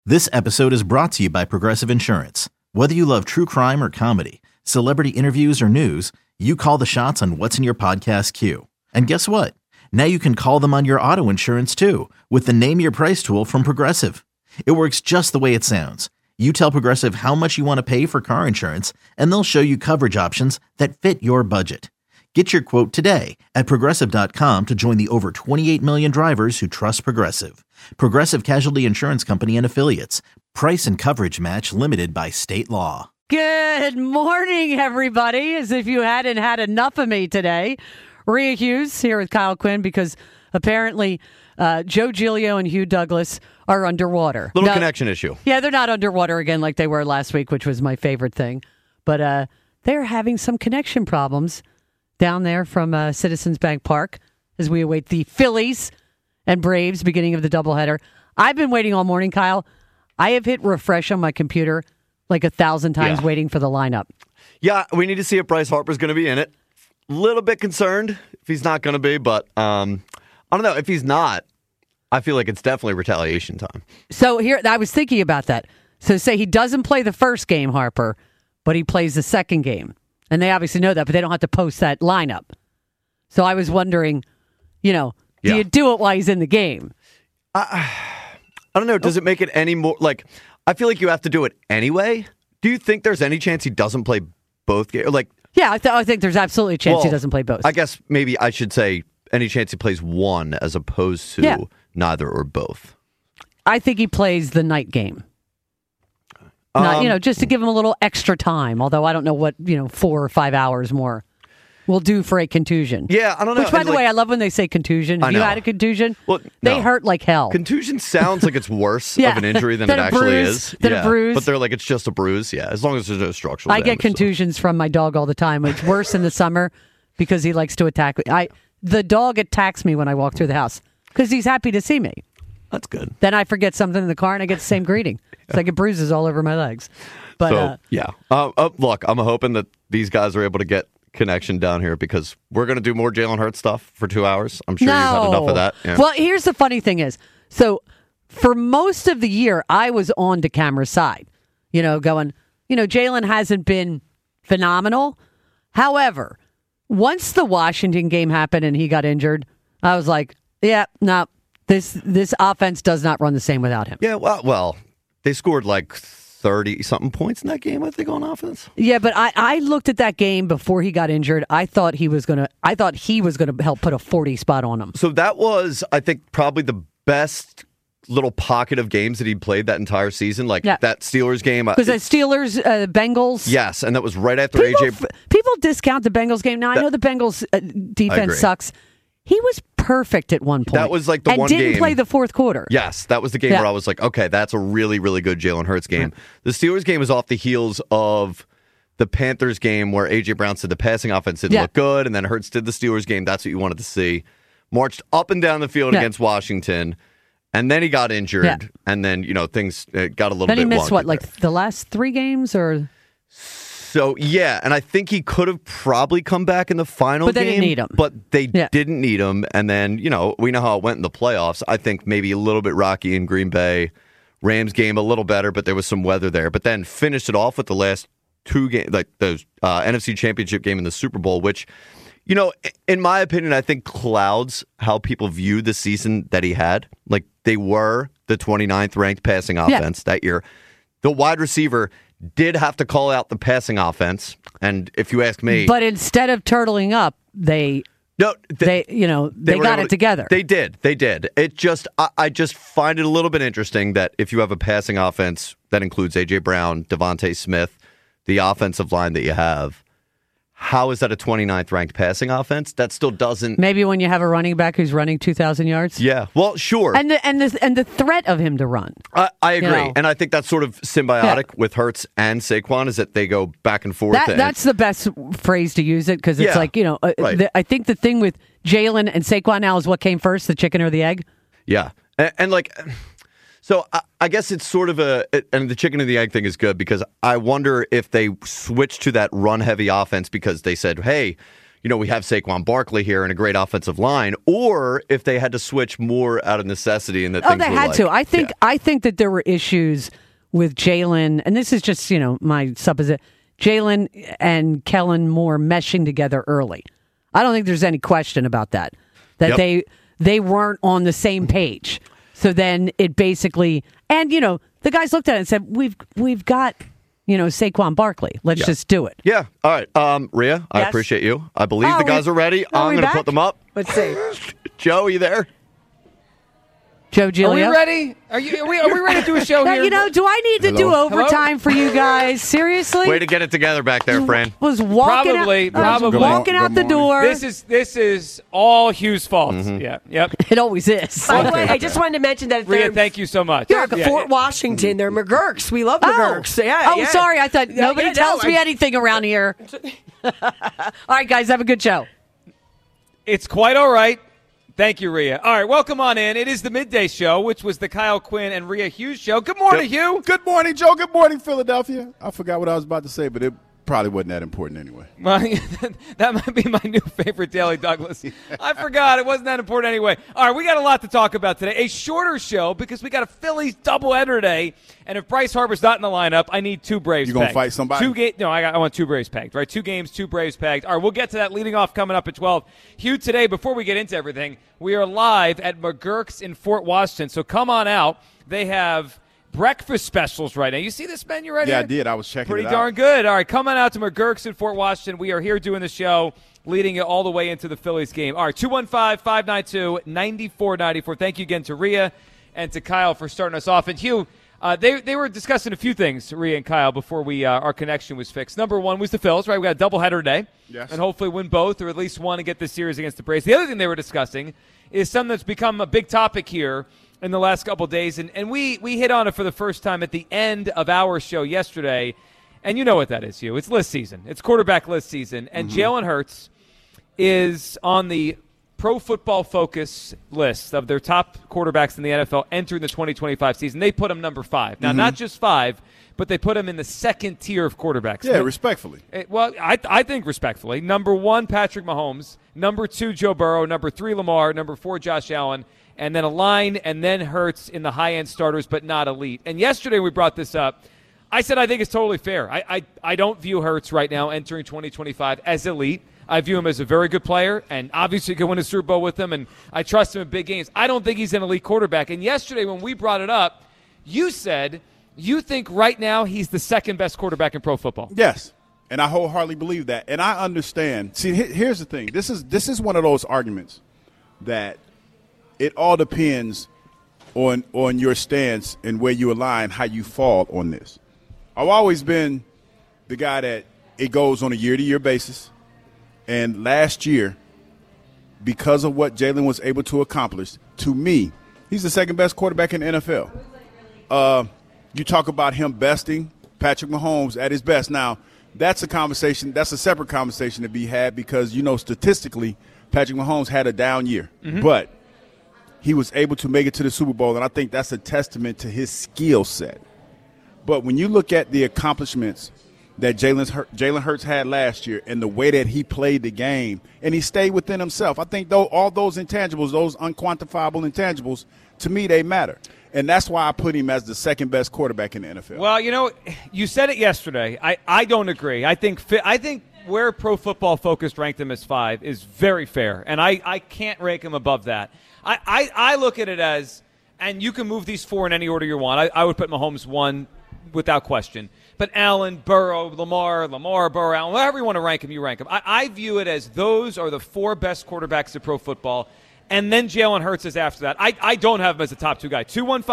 This episode is brought to you by Progressive Insurance. Whether you love true crime or comedy, celebrity interviews or news, you call the shots on what's in your podcast queue. And guess what? Now you can call them on your auto insurance too with the Name Your Price tool from Progressive. It works just the way it sounds. You tell Progressive how much you want to pay for car insurance, and they'll show you coverage options that fit your budget. Get your quote today at Progressive.com to join the over 28 million drivers who trust Progressive. Progressive Casualty Insurance Company and Affiliates. Price and coverage match limited by state law. Good morning, everybody. As if you hadn't had enough of me today. Rhea Hughes here with Kyle Quinn because apparently Joe Giglio and Hugh Douglas are underwater. Little connection issue. Yeah, they're not underwater again like they were last week, which was my favorite thing. But they're having some connection problems down there from Citizens Bank Park as we await the Phillies and Braves beginning of the doubleheader. I've been waiting all morning, Kyle. I have hit refresh on my computer like 1,000 times waiting for the lineup. Yeah, we need to see if Bryce Harper's going to be in it. Little bit concerned if he's not going to be, but I don't know. If he's not, I feel like it's definitely retaliation time. So here, I was thinking about that. So say he doesn't play the first game, Harper, but he plays the second game. And they obviously know that, but they don't have to post that lineup. So I was wondering, do you do it while he's in the game? I don't know. Does it make it any more, I feel like you have to do it anyway. Do you think there's any chance he doesn't play both games? Yeah, I think there's absolutely a chance he doesn't play both. I guess maybe I should say any chance he plays one as opposed to neither or both. I think he plays the night game. Just to give him a little extra time, although I don't know what, 4 or 5 hours more will do for a contusion. Yeah, I don't know. Which, by the way, I love when they say contusion. If you had a contusion, they hurt like hell. Contusion sounds like it's worse of an injury than it actually is. A bruise. But they're like, it's just a bruise, as long as there's no structural damage. I get contusions from my dog all the time. It's worse in the summer because he likes to attack me. The dog attacks me when I walk through the house because he's happy to see me. That's good. Then I forget something in the car and I get the same greeting. It's like it bruises all over my legs. But look, I'm hoping that these guys are able to get connection down here because we're going to do more Jalen Hurts stuff for 2 hours. I'm sure you've had enough of that. Yeah. Well, here's the funny thing is, so for most of the year, I was on DeCamera's side, going, Jalen hasn't been phenomenal. However, once the Washington game happened and he got injured, I was like, this offense does not run the same without him. Yeah, well, they scored 30-something points in that game, I think, on offense. Yeah, but I looked at that game before he got injured. I thought he was gonna help put a 40 spot on him. So that was, I think, probably the best little pocket of games that he played that entire season. That Steelers game. Was that Steelers, Bengals? Yes, and that was right after AJ. People discount the Bengals game. Now, I know the Bengals defense sucks. He was perfect at one point. That was the one game. And didn't play the fourth quarter. Yes, that was the game where I was like, okay, that's a really, really good Jalen Hurts game. The Steelers game was off the heels of the Panthers game where A.J. Brown said the passing offense didn't look good, and then Hurts did the Steelers game. That's what you wanted to see. Marched up and down the field against Washington, and then he got injured, and then, things got a little bit wonky. Then he missed, the last 3 games, or... So, and I think he could have probably come back in the final game. But they didn't need him. But they didn't need him. And then, we know how it went in the playoffs. I think maybe a little bit rocky in Green Bay. Rams game a little better, but there was some weather there. But then finished it off with the last 2 games, the NFC Championship game in the Super Bowl, which, in my opinion, I think clouds how people view the season that he had. They were the 29th ranked passing offense that year. The wide receiver did have to call out the passing offense, and if you ask me, but instead of turtling up, they got it together. They did. It just, I just find it a little bit interesting that if you have a passing offense that includes A.J. Brown, Devontae Smith, the offensive line that you have, how is that a 29th ranked passing offense? That still doesn't. Maybe when you have a running back who's running 2,000 yards. Yeah, well, sure. And the threat of him to run. I agree, and I think that's sort of symbiotic with Hurts and Saquon, is that they go back and forth. That's the best phrase to use it because it's right. I think the thing with Jalen and Saquon now is what came first, the chicken or the egg. Yeah, and So I guess it's sort of and the chicken and the egg thing is good because I wonder if they switch to that run-heavy offense because they said, hey, we have Saquon Barkley here and a great offensive line, or if they had to switch more out of necessity and that things they were had to. I think that there were issues with Jalen, and this is just, my supposition, Jalen and Kellen Moore meshing together early. I don't think there's any question about that. That they weren't on the same page. So then it basically, and the guys looked at it and said, "We've got Saquon Barkley. Let's just do it." Yeah. All right. Rhea, I appreciate you. I believe the guys are ready. I'm going to put them up. Let's see. Joe, are you there? Joe Giglio. Are we ready? Are we ready to do a show here? Do I need to do overtime for you guys? Seriously? Way to get it together back there, friend. Was walking Probably. walking out the door. This is all Hugh's fault. Mm-hmm. Yeah. Yep. It always is. By the way, I just wanted to mention that Rhea, thank you so much. Yeah, Fort Washington, they're McGurks. We love McGurks. Sorry. I thought nobody tells me anything around here. All right, guys, have a good show. It's quite all right. Thank you, Rhea. All right, welcome on in. It is the Midday Show, which was the Kyle Quinn and Rhea Hughes show. Good morning, Hugh. Good morning, Joe. Good morning, Philadelphia. I forgot what I was about to say, but it probably wasn't that important anyway. Well, that might be my new favorite Daily Douglas. I forgot. It wasn't that important anyway. All right, we got a lot to talk about today. A shorter show because we got a Phillies doubleheader today. And if Bryce Harper's not in the lineup, I need two Braves You going to pegged. fight somebody? I want two Braves pegged, right? 2 games, 2 Braves pegged. All right, we'll get to that leading off coming up at 12. Hugh, today, before we get into everything, we are live at McGurk's in Fort Washington. So come on out. They have breakfast specials right now. You see this menu right here? Yeah, I did. I was checking Pretty it out. darn good. All right, come on out to McGurk's in Fort Washington. We are here doing the show, leading it all the way into the Phillies game. All right, 215-592-9494. Thank you again to Rhea and to Kyle for starting us off. And Hugh, they were discussing a few things, Rhea and Kyle, before our connection was fixed. Number one was the Phils, right? We got a doubleheader today. Yes. And hopefully win both or at least one and get this series against the Braves. The other thing they were discussing is something that's become a big topic here in the last couple of days, and we hit on it for the first time at the end of our show yesterday, and you know what that is, Hugh. It's list season. It's quarterback list season, and Jalen Hurts is on the Pro Football Focus list of their top quarterbacks in the NFL entering the 2025 season. They put him number 5. Now, not just 5, but they put him in the second tier of quarterbacks. Yeah, respectfully. Well, I think respectfully. Number 1, Patrick Mahomes. Number 2, Joe Burrow. Number 3, Lamar. Number 4, Josh Allen. And then a line, and then Hurts in the high-end starters, but not elite. And yesterday we brought this up. I said I think it's totally fair. I don't view Hurts right now entering 2025 as elite. I view him as a very good player, and obviously could win a Super Bowl with him, and I trust him in big games. I don't think he's an elite quarterback. And yesterday when we brought it up, you said you think right now he's the second best quarterback in pro football. Yes, and I wholeheartedly believe that. And I understand. See, here's the thing. This is one of those arguments that it all depends on your stance and where you align, how you fall on this. I've always been the guy that it goes on a year-to-year basis. And last year, because of what Jalen was able to accomplish, to me, he's the second best quarterback in the NFL. You talk about him besting Patrick Mahomes at his best. Now, that's a conversation. That's a separate conversation to be had because, statistically, Patrick Mahomes had a down year. Mm-hmm. But he was able to make it to the Super Bowl, and I think that's a testament to his skill set. But when you look at the accomplishments that Jalen Hurts had last year and the way that he played the game, and he stayed within himself, I think all those intangibles, those unquantifiable intangibles, to me, they matter. And that's why I put him as the second best quarterback in the NFL. Well, you said it yesterday. I don't agree. I think where Pro Football Focus ranked him as 5 is very fair, and I can't rank him above that. I look at it as, and you can move these 4 in any order you want. I would put Mahomes 1 without question. But Allen, Burrow, Lamar, Burrow, Allen, wherever you want to rank him, you rank him. I view it as those are the 4 best quarterbacks in pro football, and then Jalen Hurts is after that. I don't have him as a top 2 guy.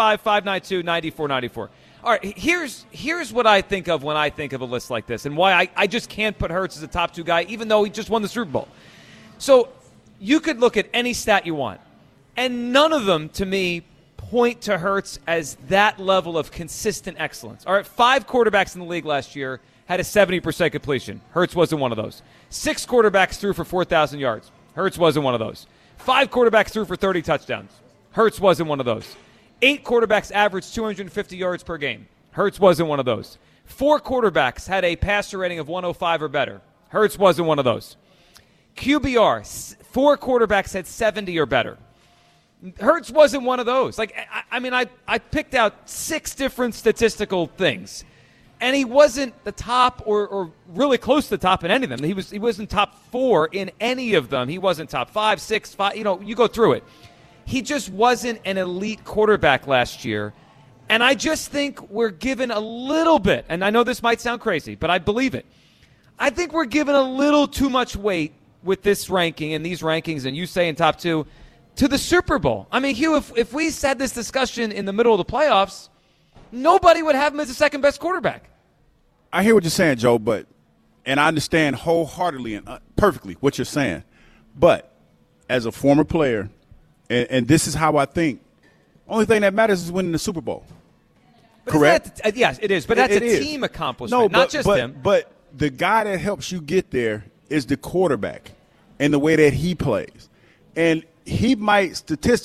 215-592-9494. All right, here's what I think of when I think of a list like this and why I just can't put Hurts as a top 2 guy, even though he just won the Super Bowl. So you could look at any stat you want, and none of them, to me, point to Hurts as that level of consistent excellence. All right, 5 quarterbacks in the league last year had a 70% completion. Hurts wasn't one of those. 6 quarterbacks threw for 4,000 yards. Hurts wasn't one of those. 5 quarterbacks threw for 30 touchdowns. Hurts wasn't one of those. 8 quarterbacks averaged 250 yards per game. Hurts wasn't one of those. 4 quarterbacks had a passer rating of 105 or better. Hurts wasn't one of those. QBR, 4 quarterbacks had 70 or better. Hurts wasn't one of those. Like, I picked out 6 different statistical things, and he wasn't the top or really close to the top in any of them. He wasn't top 4 in any of them. He wasn't top 5, 6, 5. You go through it. He just wasn't an elite quarterback last year. And I just think we're given a little bit, and I know this might sound crazy, but I believe it. I think we're given a little too much weight with this ranking and these rankings, and you say in top 2, to the Super Bowl. I mean, Hugh, if we had this discussion in the middle of the playoffs, nobody would have him as the second best quarterback. I hear what you're saying, Joe, and I understand wholeheartedly and perfectly what you're saying. But as a former player, and this is how I think, only thing that matters is winning the Super Bowl. But correct? Yes, it is. But that's a team accomplishment, not just him. But the guy that helps you get there is the quarterback and the way that he plays. And he might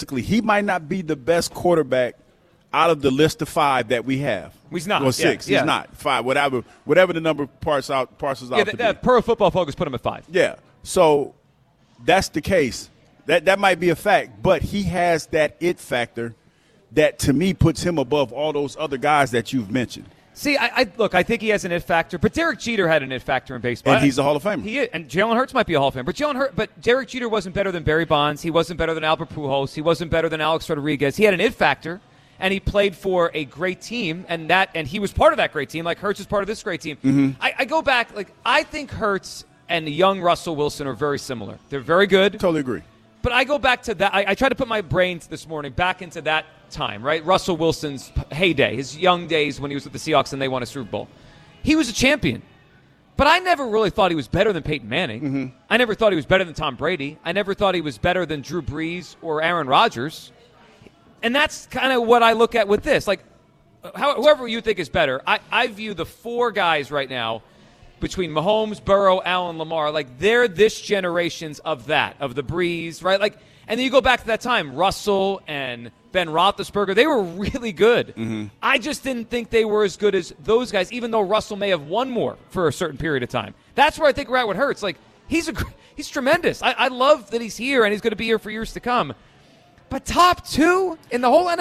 not be the best quarterback out of the list of 5 that we have. He's not. Or 6. Yeah. He's not. 5, whatever the number parses out to be. Pro Football Focus put him at 5. Yeah. So that's the case. That might be a fact, but he has that it factor that, to me, puts him above all those other guys that you've mentioned. See, I think he has an it factor, but Derek Jeter had an it factor in baseball. And he's a Hall of Famer. He is, and Jalen Hurts might be a Hall of Famer. But Derek Jeter wasn't better than Barry Bonds. He wasn't better than Albert Pujols. He wasn't better than Alex Rodriguez. He had an it factor, and he played for a great team, and he was part of that great team, like Hurts is part of this great team. Mm-hmm. I go back, I think Hurts and the young Russell Wilson are very similar. They're very good. Totally agree. But I go back to that. I try to put my brain this morning back into that time, right? Russell Wilson's heyday, his young days when he was with the Seahawks and they won a Super Bowl. He was a champion. But I never really thought he was better than Peyton Manning. Mm-hmm. I never thought he was better than Tom Brady. I never thought he was better than Drew Brees or Aaron Rodgers. And that's kind of what I look at with this. Like, whoever you think is better, I view the 4 guys right now between Mahomes, Burrow, Allen, Lamar, like they're this generation's of that, of the Breeze, right? Like, and then you go back to that time, Russell and Ben Roethlisberger, they were really good. Mm-hmm. I just didn't think they were as good as those guys, even though Russell may have won more for a certain period of time. That's where I think we're at with Hurts. Like, he's tremendous. I love that he's here and he's going to be here for years to come. But top 2 in the whole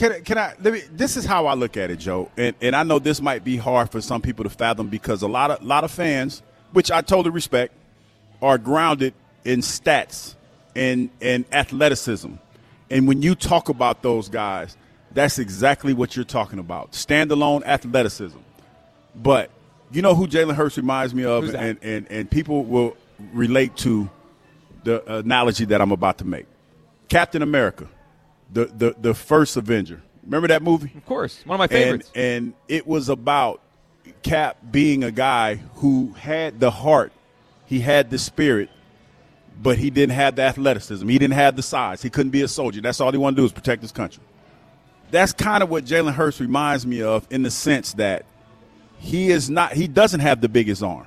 NFL? This is how I look at it, Joe. And I know this might be hard for some people to fathom because a lot of fans, which I totally respect, are grounded in stats and athleticism. And when you talk about those guys, that's exactly what you're talking about. Standalone athleticism. But you know who Jalen Hurts reminds me of, and people will relate to the analogy that I'm about to make. Captain America, the first Avenger. Remember that movie? Of course. One of my favorites. And it was about Cap being a guy who had the heart, he had the spirit, but he didn't have the athleticism. He didn't have the size. He couldn't be a soldier. That's all he wanted to do is protect his country. That's kind of what Jalen Hurts reminds me of in the sense that he doesn't have the biggest arm.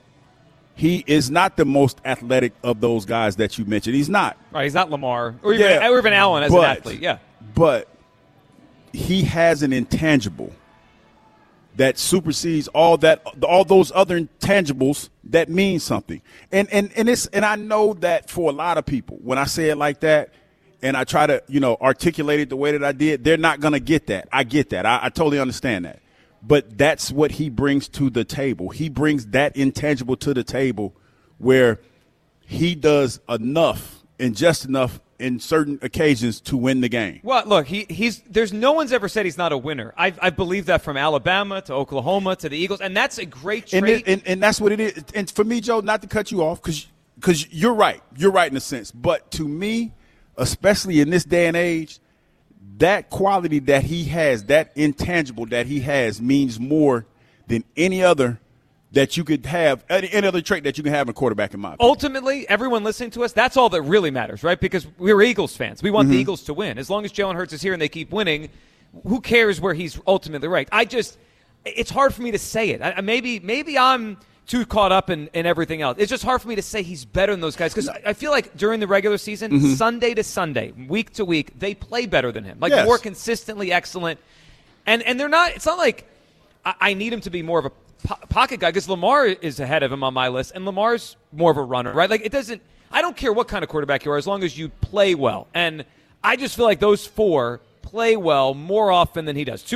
He is not the most athletic of those guys that you mentioned. He's not. Right, he's not Lamar or even Allen as an athlete. Yeah. But he has an intangible that supersedes all those other intangibles that mean something. And I know that for a lot of people, when I say it like that and I try to, articulate it the way that I did, they're not going to get that. I get that. I totally understand that. But that's what he brings to the table. He brings that intangible to the table where he does enough and just enough in certain occasions to win the game. Well, look, there's no one's ever said he's not a winner. I believe that from Alabama to Oklahoma to the Eagles, and that's a great trait. And that's what it is. And for me, Joe, not to cut you off, because you're right. You're right in a sense. But to me, especially in this day and age, that quality that he has, that intangible that he has, means more than any other that you could have, any other trait that you can have in a quarterback, in my opinion. Ultimately, everyone listening to us, that's all that really matters, right? Because we're Eagles fans. We want the Eagles to win. As long as Jalen Hurts is here and they keep winning, who cares where he's ultimately ranked? It's hard for me to say it. Maybe I'm too caught up in everything else. It's just hard for me to say he's better than those guys because I feel like during the regular season, Sunday to Sunday, week to week, they play better than him. More consistently excellent. And they're not – it's not like I need him to be more of a pocket guy because Lamar is ahead of him on my list, and Lamar's more of a runner, right? Like it doesn't – I don't care what kind of quarterback you are as long as you play well. And I just feel like those four play well more often than he does.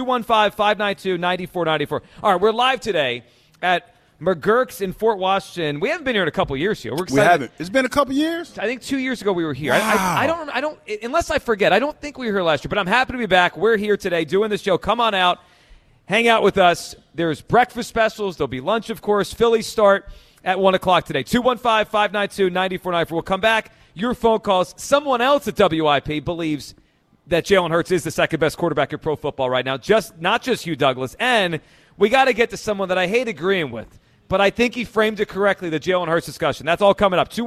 215-592-9494. All right, we're live today at McGurk's in Fort Washington. We haven't been here in a couple years here. We're excited. We haven't. It's been a couple years? I think 2 years ago we were here. Wow. I don't, unless I forget, I don't think we were here last year, but I'm happy to be back. We're here today doing this show. Come on out. Hang out with us. There's breakfast specials. There'll be lunch, of course. Phillies start at 1 o'clock today. 215-592-9494. We'll come back. Your phone calls. Someone else at WIP believes that Jalen Hurts is the second best quarterback in pro football right now, not just Hugh Douglas. And we got to get to someone that I hate agreeing with, but I think he framed it correctly, the Jalen Hurts discussion. That's all coming up.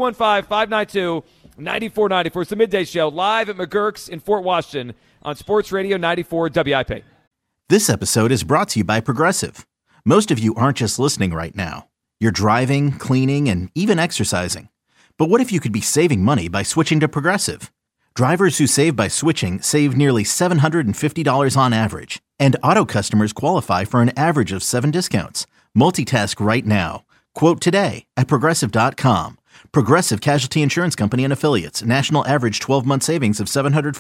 215-592-9494. It's the Midday Show live at McGurk's in Fort Washington on Sports Radio 94 WIP. This episode is brought to you by Progressive. Most of you aren't just listening right now. You're driving, cleaning, and even exercising. But what if you could be saving money by switching to Progressive? Drivers who save by switching save nearly $750 on average, and auto customers qualify for an average of 7 discounts. Multitask right now. Quote today at Progressive.com. Progressive Casualty Insurance Company and Affiliates. National average 12-month savings of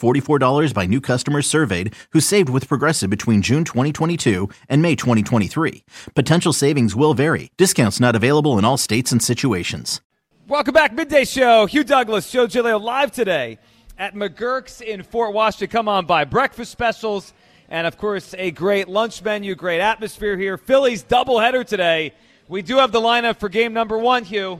$744 by new customers surveyed who saved with Progressive between June 2022 and May 2023. Potential savings will vary. Discounts not available in all states and situations. Welcome back, Midday Show. Hugh Douglas, Joe Giglio live today at McGurk's in Fort Washington. Come on by. Breakfast specials and, of course, a great lunch menu, great atmosphere here. Phillies doubleheader today. We do have the lineup for game number 1, Hugh.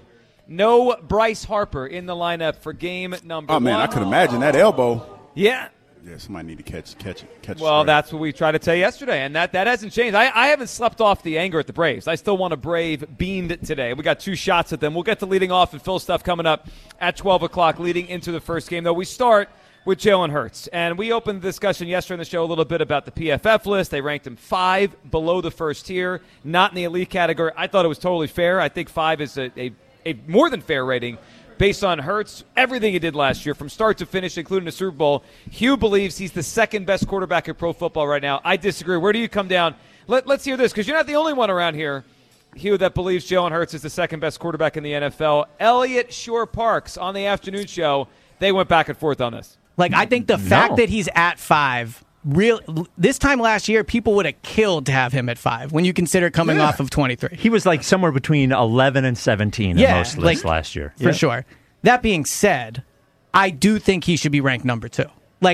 No Bryce Harper in the lineup for game number 1. Oh, man, I could imagine that elbow. Yeah. Yeah, somebody need to catch it. Well, that's what we tried to tell you yesterday, and that hasn't changed. I haven't slept off the anger at the Braves. I still want a Brave beamed today. We got 2 shots at them. We'll get to leading off and Phil stuff coming up at 12 o'clock leading into the first game, though. We start with Jalen Hurts, and we opened the discussion yesterday in the show a little bit about the PFF list. They ranked him 5 below the first tier, not in the elite category. I thought it was totally fair. I think 5 is a more than fair rating based on Hurts, everything he did last year from start to finish, including the Super Bowl. Hugh believes he's the second best quarterback in pro football right now. I disagree. Where do you come down? Let's hear this, because you're not the only one around here, Hugh, that believes Jalen Hurts is the second best quarterback in the NFL. Elliott Shore-Parks on the afternoon show, they went back and forth on this. I think the fact that he's at 5, this time last year, people would have killed to have him at 5 when you consider coming off of 23. He was somewhere between 11 and 17 in most lists last year. For sure. That being said, I do think he should be ranked number 2.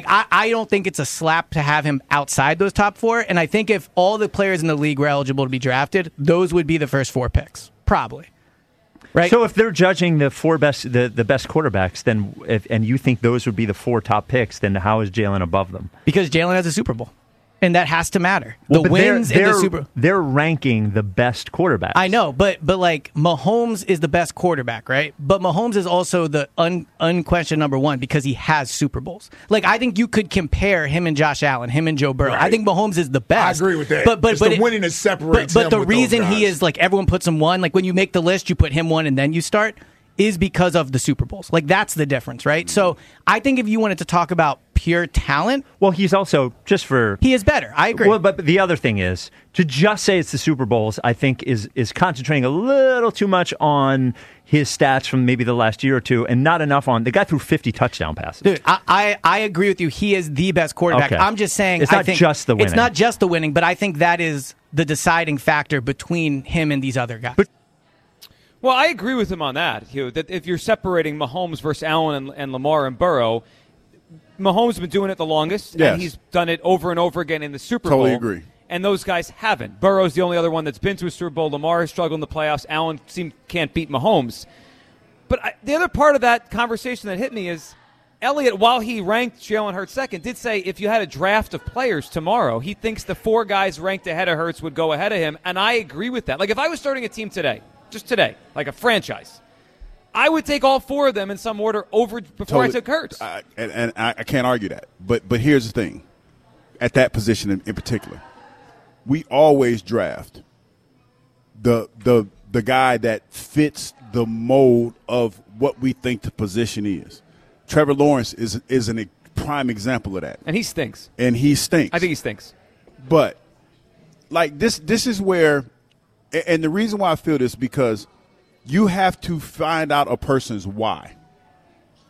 I don't think it's a slap to have him outside those top 4, and I think if all the players in the league were eligible to be drafted, those would be the first 4 picks, probably. Right? So if they're judging the 4 best, the best quarterbacks, then and you think those would be the 4 top picks, then how is Jalen above them? Because Jalen has a Super Bowl. And that has to matter. The wins in the Super. They're ranking the best quarterbacks. I know, but Mahomes is the best quarterback, right? But Mahomes is also the unquestioned number 1 because he has Super Bowls. I think you could compare him and Josh Allen, him and Joe Burrow. Right. I think Mahomes is the best. I agree with that. But it's the winning that separates him. But the with reason those guys. he is everyone puts him 1. When you make the list, you put him 1 and then you start. Is because of the Super Bowls. That's the difference, right? Mm-hmm. So I think if you wanted to talk about pure talent, well, he's also he is better. I agree. Well, but the other thing is to just say it's the Super Bowls. I think is concentrating a little too much on his stats from maybe the last year or two, and not enough on the guy threw 50 touchdown passes. Dude, I agree with you. He is the best quarterback. Okay. I'm just saying it's not just the winning. It's not just the winning, but I think that is the deciding factor between him and these other guys. Well, I agree with him on that, Hugh, that if you're separating Mahomes versus Allen and Lamar and Burrow, Mahomes has been doing it the longest, and he's done it over and over again in the Super Bowl. Totally agree. And those guys haven't. Burrow's the only other one that's been to a Super Bowl. Lamar has struggled in the playoffs. Allen can't beat Mahomes. But the other part of that conversation that hit me is Elliott, while he ranked Jalen Hurts second, did say if you had a draft of players tomorrow, he thinks the 4 guys ranked ahead of Hurts would go ahead of him, and I agree with that. If I was starting a team today, just today, like a franchise, I would take all 4 of them in some order before I took Hurts. And I can't argue that. But here's the thing. At that position in particular, we always draft the guy that fits the mold of what we think the position is. Trevor Lawrence is a prime example of that. And he stinks. I think he stinks. But, this is where – and the reason why I feel this is because you have to find out a person's why.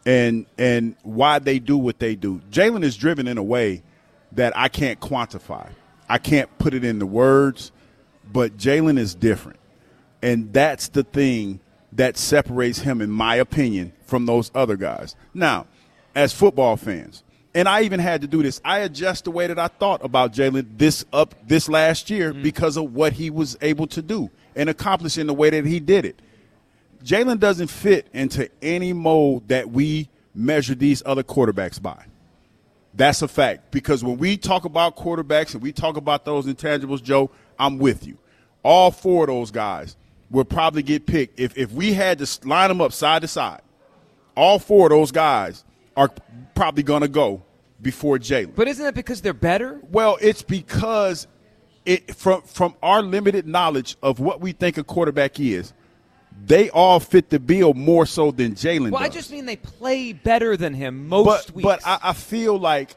and why they do what they do. Jalen is driven in a way that I can't quantify. I can't put it into words, but Jalen is different. And that's the thing that separates him, in my opinion, from those other guys. Now, as football fans, and I even had to do this, I adjust the way that I thought about Jalen this last year because of what he was able to do and accomplish in the way that he did it. Jalen doesn't fit into any mold that we measure these other quarterbacks by. That's a fact, because when we talk about quarterbacks and we talk about those intangibles, Joe, I'm with you. All four of those guys will probably get picked. If we had to line them up side to side, all four of those guys are probably going to go before Jalen. But isn't it because they're better? Well, it's because from our limited knowledge of what we think a quarterback is, they all fit the bill more so than Jalen does. Well, I just mean they play better than him most weeks. But I feel like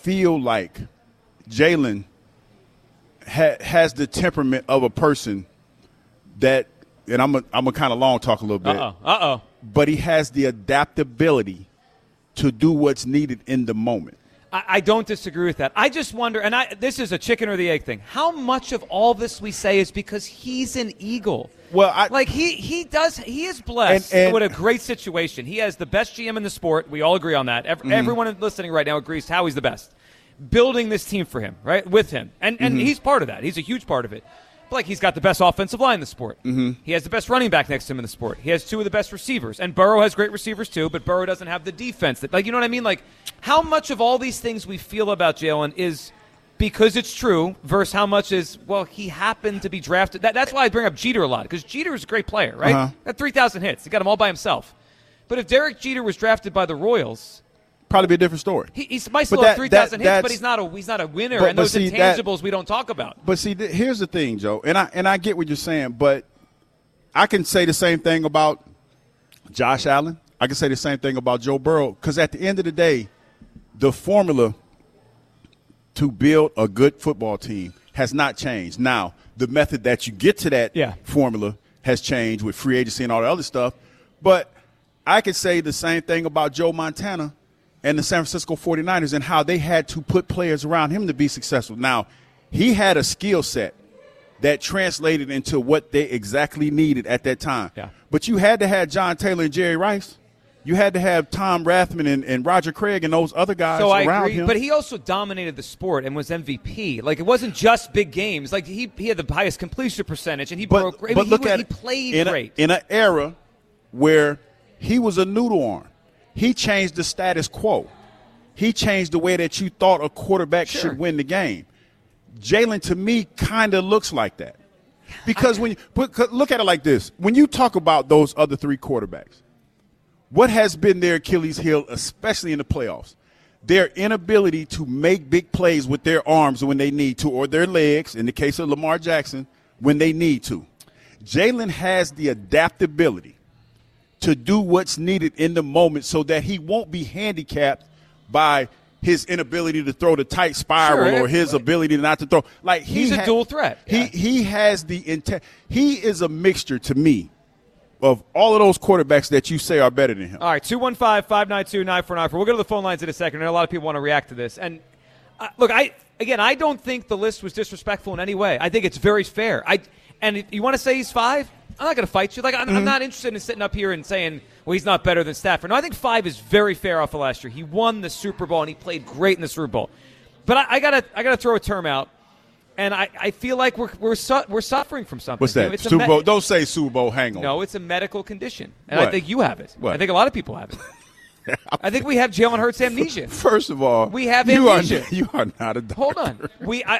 Jalen has the temperament of a person that, and I'm a kind of long talk a little bit. But he has the adaptability to do what's needed in the moment. I don't disagree with that. I just wonder, and this is a chicken or the egg thing, how much of all this we say is because he's an Eagle? Well, he is blessed with a great situation. He has the best GM in the sport. We all agree on that. Everyone listening right now agrees how he's the best. Building this team for him, right, with him. And he's part of that. He's a huge part of it. But he's got the best offensive line in the sport. He has the best running back next to him in the sport. He has two of the best receivers. And Burrow has great receivers too, but Burrow doesn't have the defense. You know what I mean? How much of all these things we feel about Jalen is because it's true versus how much is, well, he happened to be drafted. That's why I bring up Jeter a lot, because Jeter is a great player, right? Got 3,000 hits. He got them all by himself. But if Derek Jeter was drafted by the Royals, probably be a different story. He might still have 3,000 hits, but he's not a winner, and those intangibles we don't talk about. But see, here's the thing, Joe, and I get what you're saying, but I can say the same thing about Josh Allen. I can say the same thing about Joe Burrow, because at the end of the day, the formula to build a good football team has not changed. Now, the method that you get to that formula has changed with free agency and all the other stuff, but I could say the same thing about Joe Montana and the San Francisco 49ers and how they had to put players around him to be successful. Now, he had a skill set that translated into what they exactly needed at that time. Yeah. But you had to have John Taylor and Jerry Rice. You had to have Tom Rathman and Roger Craig and those other guys around him. So I agree, but he also dominated the sport and was MVP. It wasn't just big games. He had the highest completion percentage, and he broke. He played great. In an era where he was a noodle arm. He changed the status quo. He changed the way that you thought a quarterback should win the game. Jalen, to me, kind of looks like that. Because look at it like this. When you talk about those other three quarterbacks, what has been their Achilles heel, especially in the playoffs? Their inability to make big plays with their arms when they need to, or their legs, in the case of Lamar Jackson, when they need to. Jalen has the adaptability to do what's needed in the moment so that he won't be handicapped by his inability to throw the tight spiral or his ability not to throw. He's a dual threat. He has the intent. He is a mixture, to me, of all of those quarterbacks that you say are better than him. All right, 215-592-9494. We'll go to the phone lines in a second. I know a lot of people want to react to this. And, look, I don't think the list was disrespectful in any way. I think it's very fair. And if you want to say he's 5, I'm not going to fight you. I'm not interested in sitting up here and saying, well, he's not better than Stafford. No, I think 5 is very fair off of last year. He won the Super Bowl, and he played great in the Super Bowl. But I gotta throw a term out. And I feel like we're suffering from something. What's that? Super Bowl? Don't say Super Bowl hangover. No, it's a medical condition, and I think you have it. I think a lot of people have it. I think we have Jalen Hurts amnesia. First of all, we have amnesia. You are not a doctor. Hold on.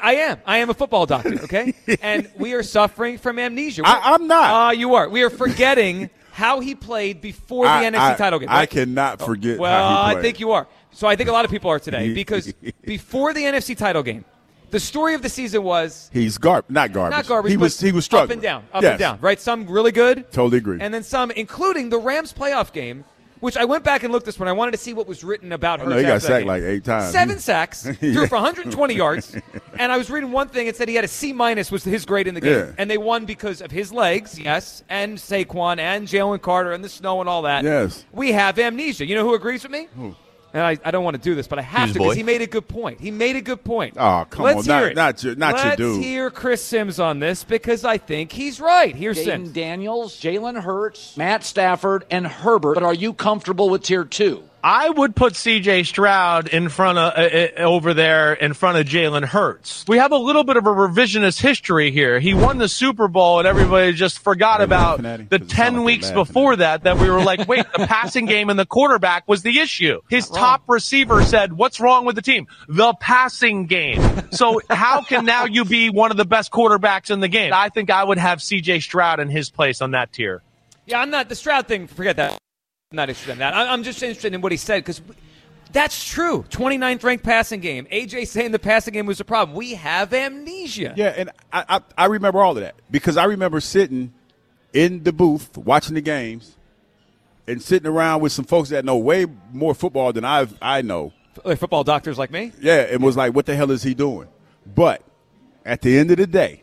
I am a football doctor. Okay, and we are suffering from amnesia. I'm not. You are. We are forgetting how he played before the NFC title game. Right? I cannot forget. Well, how he played. I think you are. So I think a lot of people are today because before the NFC title game. The story of the season was he's not garbage. Not garbage. He was struggling. Up and down, and down. Right, some really good. Totally agree. And then some, including the Rams playoff game, which I went back and looked this one. I wanted to see what was written about Hurts. No, he got after that sacked game. like 8 times. 7 sacks, threw for 120 yards, and I was reading one thing. It said he had a C- was his grade in the game, Yeah. and they won because of his legs, yes, and Saquon and Jalen Carter and the snow and all that. Yes. We have amnesia. You know who agrees with me? Who? And I don't want to do this, but I have Hughes to because boy. he made a good point. Oh, come Let's on. hear Not it. your Let's dude. hear Chris Sims on this because I think he's right. Here's Sims. Jaden Daniels, Jalen Hurts, Matt Stafford, and Herbert. But are you comfortable with tier 2? I would put C.J. Stroud in front of over there in front of Jalen Hurts. We have a little bit of a revisionist history here. He won the Super Bowl, and everybody just forgot about the 10 weeks before that we were like, wait, the passing game and the quarterback was the issue. His top receiver said, what's wrong with the team? The passing game. So how can now you be one of the best quarterbacks in the game? I think I would have C.J. Stroud in his place on that tier. Yeah, I'm not the Stroud thing. Forget that. I'm not interested in that. I'm just interested in what he said because that's true. 29th ranked passing game. AJ saying the passing game was a problem. We have amnesia. Yeah, and I remember all of that because I remember sitting in the booth watching the games and sitting around with some folks that know way more football than I know. Like football doctors like me? Yeah, it was like, what the hell is he doing? But at the end of the day,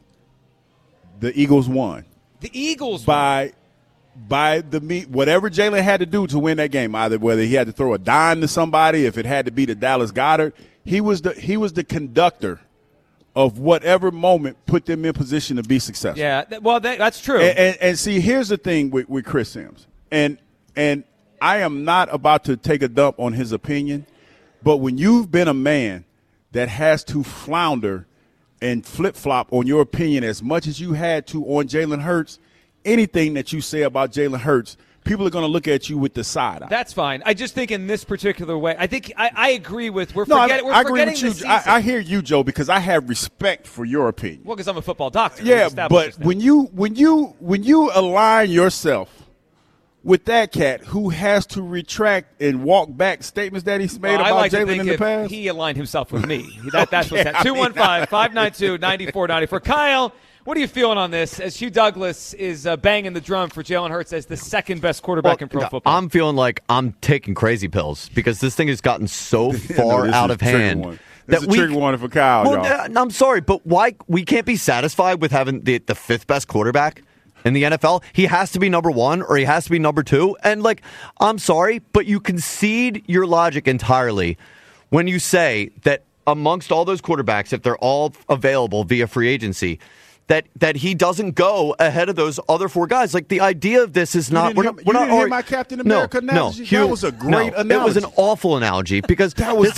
the Eagles won. The Eagles by whatever Jalen had to do to win that game, either whether he had to throw a dime to somebody, if it had to be to Dallas Goedert, he was the conductor of whatever moment put them in position to be successful. Yeah, that's true. And see, here's the thing with Chris Sims, and I am not about to take a dump on his opinion, but when you've been a man that has to flounder and flip-flop on your opinion as much as you had to on Jalen Hurts, anything that you say about Jalen Hurts, people are going to look at you with the side eye. That's fine. I just think in this particular way, I think I agree with we're I forgetting agree with you. the season. I hear you, Joe, because I have respect for your opinion. Well, because I'm a football doctor. Yeah, but when you align yourself with that cat who has to retract and walk back statements that he's made about Jalen in the past, he aligned himself with me. That's what's that. 215-592-9494. Kyle, what are you feeling on this as Hugh Douglas is banging the drum for Jalen Hurts as the second best quarterback in pro football? I'm feeling like I'm taking crazy pills because this thing has gotten so far out of hand. That's a trigger one for Kyle, y'all. I'm sorry, but why we can't be satisfied with having the fifth best quarterback in the NFL? He has to be number 1 or he has to be number 2. And, I'm sorry, but you concede your logic entirely when you say that amongst all those quarterbacks, if they're all available via free agency, that he doesn't go ahead of those other 4 guys. Like, the idea of this is not. You didn't hear my Captain America analogy? Hugh, that was a great analogy. It was an awful analogy because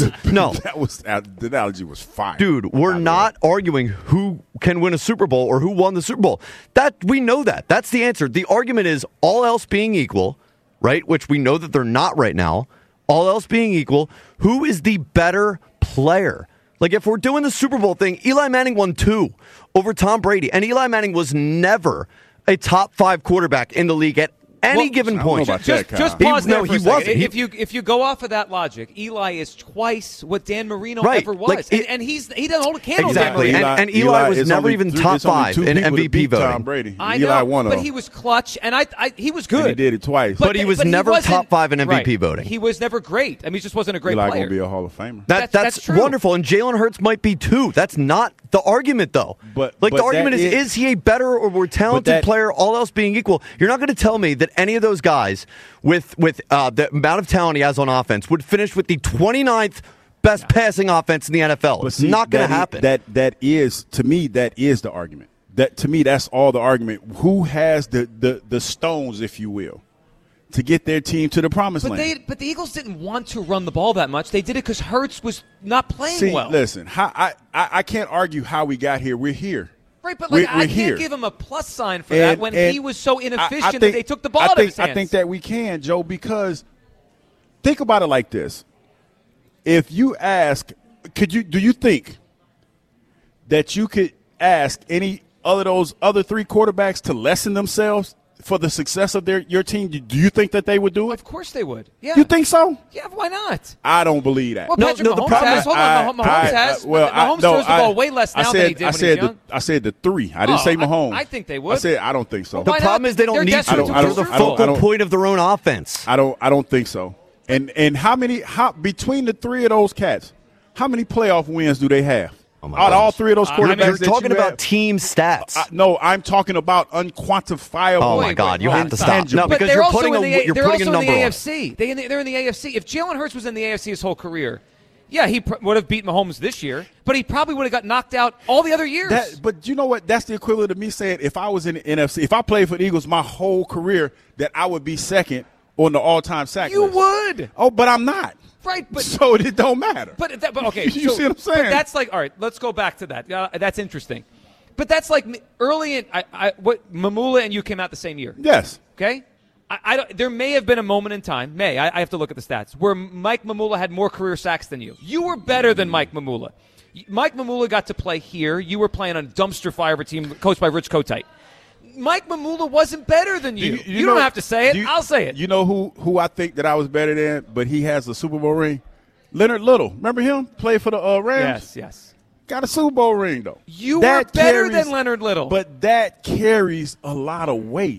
the analogy was fine. Dude, we're not arguing who can win a Super Bowl or who won the Super Bowl. That we know that. That's the answer. The argument is all else being equal, right? Which we know that they're not right now. All else being equal, who is the better player? Like, if we're doing the Super Bowl thing, Eli Manning won 2 over Tom Brady, and Eli Manning was never a top 5 quarterback in the league at any given point. Just pause there for a second. Wasn't. If you go off of that logic, Eli is twice what Dan Marino Right. ever was, and he doesn't hold a candle. Exactly. To Dan Marino. And Eli was never even top 5 in MVP voting. Tom Brady. I Eli know, won but he was clutch, and he was good. And he did it twice. But he was never top 5 in MVP voting. He was never great. I mean, he just wasn't a great Eli player. going to be a Hall of Famer. That's true. wonderful, and Jalen Hurts might be too. That's not the argument, though. But the argument is he a better or more talented player, all else being equal? You're not going to tell me that any of those guys with the amount of talent he has on offense would finish with the 29th best passing offense in the NFL. It's not going to happen. That is, to me, that is the argument. That to me, that's all the argument. Who has the stones, if you will, to get their team to the promised land? But the Eagles didn't want to run the ball that much. They did it because Hurts was not playing well. Listen, I can't argue how we got here. We're here. Right, but we're I here. can't give him a plus sign for that when he was so inefficient that they took the ball out of his hands. I think that we can, Joe, because think about it like this. If you ask, do you think that you could ask any of those other 3 quarterbacks to lessen themselves for the success of your team, do you think that they would do it? Of course they would. Yeah. You think so? Yeah, why not? I don't believe that. Well, Patrick Mahomes has. Hold on, Mahomes has. Mahomes throws the ball way less now than he did when he was young. I said the 3. I didn't say Mahomes. I think they would. I don't think so. The problem is they don't need to. They're the focal point of their own offense. I don't think so. And how between the 3 of those cats, how many playoff wins do they have? Out of all 3 of those quarterbacks, you're talking about team stats. No, I'm talking about unquantifiable. Oh my God, you have to stop. No, but because they're you're also putting in the, you're they're putting also a number in the on. AFC. They're in the AFC. If Jalen Hurts was in the AFC his whole career, yeah, he would have beat Mahomes this year, but he probably would have got knocked out all the other years. But you know what? That's the equivalent of me saying if I was in the NFC, if I played for the Eagles my whole career, that I would be second on the all-time sack list. You would. Oh, but I'm not. Right, but so it don't matter. But okay, you see what I'm saying? But that's like, all right, let's go back to that. That's interesting. But that's like early in what Mamula and you came out the same year. Yes. Okay. There may have been a moment in time. I have to look at the stats where Mike Mamula had more career sacks than you. You were better than Mike Mamula. Mike Mamula got to play here. You were playing on a dumpster fire of a team coached by Rich Kotite. Mike Mamula wasn't better than you. You don't have to say it. I'll say it. You know who I think that I was better than, but he has a Super Bowl ring? Leonard Little. Remember him? Played for the Rams? Yes. Got a Super Bowl ring, though. You were better than Leonard Little. But that carries a lot of weight.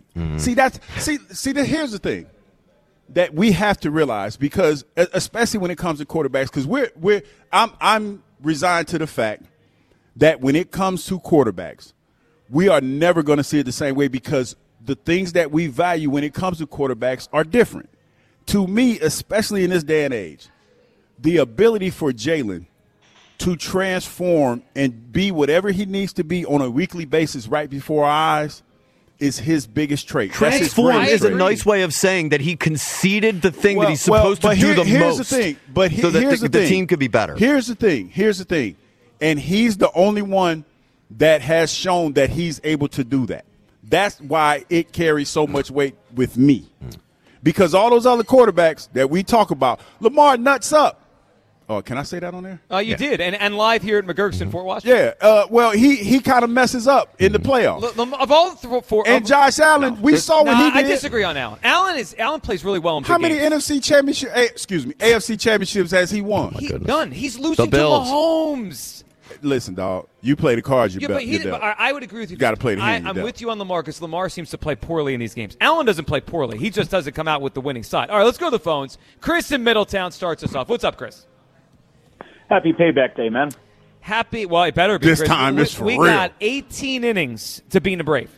Mm-hmm. Here's the thing that we have to realize, because especially when it comes to quarterbacks, because I'm resigned to the fact that when it comes to quarterbacks, we are never going to see it the same way, because the things that we value when it comes to quarterbacks are different. To me, especially in this day and age, the ability for Jalen to transform and be whatever he needs to be on a weekly basis right before our eyes is his biggest trait. Transform is a nice way of saying that he conceded the thing that he's supposed to do the most. Here's the thing. But so that the team could be better. Here's the thing. And he's the only one that has shown that he's able to do that. That's why it carries so much weight with me. Because all those other quarterbacks that we talk about, Lamar nuts up. Oh, can I say that on there? You did, and live here at McGurk's in Fort Washington. Yeah, well, he kind of messes up in the playoffs. Of all four, and Josh Allen, we saw when he did. I disagree on Allen. Allen plays really well in big How many games. AFC championships has he won? None. He's losing to Mahomes. Listen, dog, you play the cards you but I would agree with you. You got to play the hand. I'm with you on Lamar, because Lamar seems to play poorly in these games. Allen doesn't play poorly. He just doesn't come out with the winning side. All right, let's go to the phones. Chris in Middletown starts us off. What's up, Chris? Happy payback day, man. Happy. Well, it better be. This Chris. time it's for real. We got 18 innings to beat the Brave.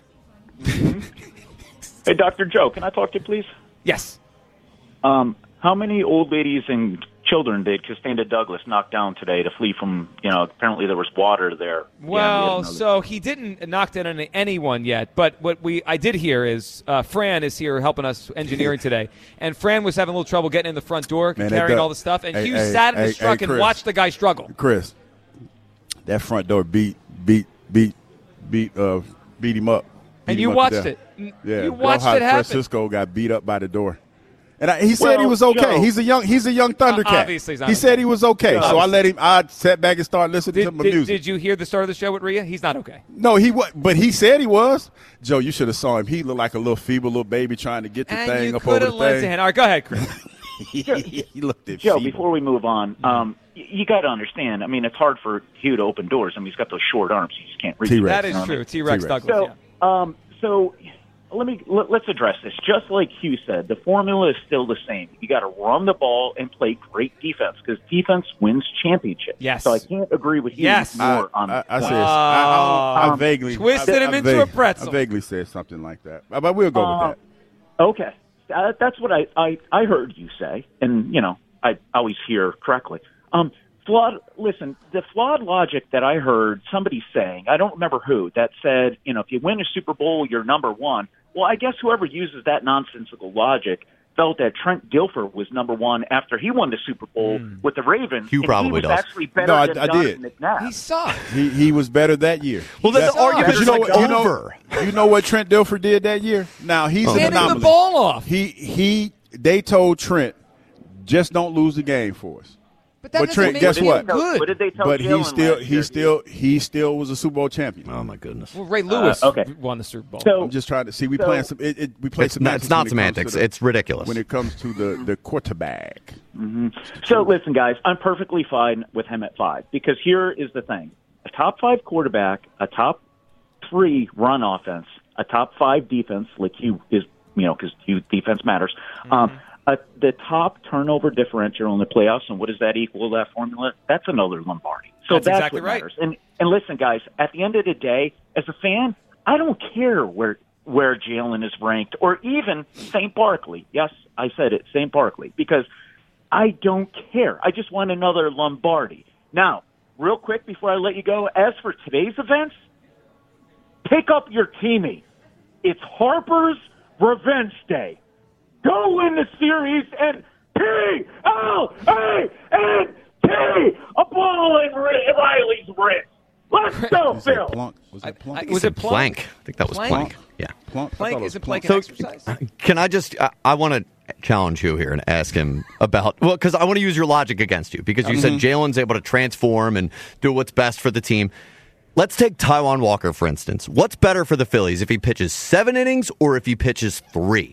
Hey, Dr. Joe, can I talk to you, please? Yes. How many old ladies and children did Costanza Douglas knock down today to flee from, apparently there was water there? Well, so he didn't knock down anyone yet, but what I did hear is Fran is here helping us engineering today, and Fran was having a little trouble getting in the front door, carrying all the stuff, and Hugh sat in his truck and watched the guy struggle. Chris, that front door beat him up. And you watched it. Yeah, you watched it happen. Francisco got beat up by the door. And he said he was okay. Joe, he's a young Thundercat. Obviously he's not. He said he was okay. So I let him. I sat back and started listening to my music. Did you hear the start of the show with Rhea? He's not okay. No, he was, but he said he was. Joe, you should have saw him. He looked like a little feeble little baby trying to get the thing up over the thing. All right, go ahead, Chris. He looked at Joe, feeble. before we move on, you got to understand. I mean, it's hard for Hugh to open doors. I mean, he's got those short arms. You just can't reach. T-Rex. That is true. T-Rex Douglas. So let's address this. Just like Hugh said, the formula is still the same. You got to run the ball and play great defense, because defense wins championships. Yes. So I can't agree with you more on that. I vaguely twisted him into a pretzel. I vaguely said something like that, but we'll go with that. Okay, that's what I heard you say, and I always hear correctly. The flawed logic that I heard somebody saying, I don't remember who, that said, if you win a Super Bowl, you're number one. Well, I guess whoever uses that nonsensical logic felt that Trent Dilfer was number one after he won the Super Bowl with the Ravens. Hugh probably does. Actually better than Donovan McNabb. He sucked. He was better that year. Well, then the argument is over. You know what Trent Dilfer did that year? Now he's an anomaly. the ball off. They told Trent, just don't lose the game for us. But that doesn't Trent, make guess him what? good. What did they tell But Jalen he still was a Super Bowl champion. Oh my goodness. Well, Ray Lewis okay. won the Super Bowl. So, I'm just trying to see. We play some. We play It's semantics. not when it comes semantics. to the- It's ridiculous. when it comes to the quarterback. So listen, guys, I'm perfectly fine with him at 5 because here is the thing: a top 5 quarterback, a top 3 run offense, a top 5 defense, like because defense matters. The top turnover differential in the playoffs, and what does that equal? That formula? That's another Lombardi. So That's exactly what right. matters. And listen, guys, at the end of the day, as a fan, I don't care where Jalen is ranked, or even St. Barkley. Yes, I said it, St. Barkley, because I don't care. I just want another Lombardi. Now, real quick before I let you go, as for today's events, pick up your teammate. It's Harper's Revenge Day. Go win the series and P-L-A-N-T, a ball in Riley's wrist. Let's go, Phil. Plunk? Was it Plunk? Was it Plank? I think that was Plank. Yeah. Plunk? I Plank? thought it was Isn't Plank Plunk. an exercise? Can I just? I want to challenge you here and ask him about. Well, because I want to use your logic against you because you said Jalen's able to transform and do what's best for the team. Let's take Taijuan Walker for instance. What's better for the Phillies if he pitches 7 innings or if he pitches 3?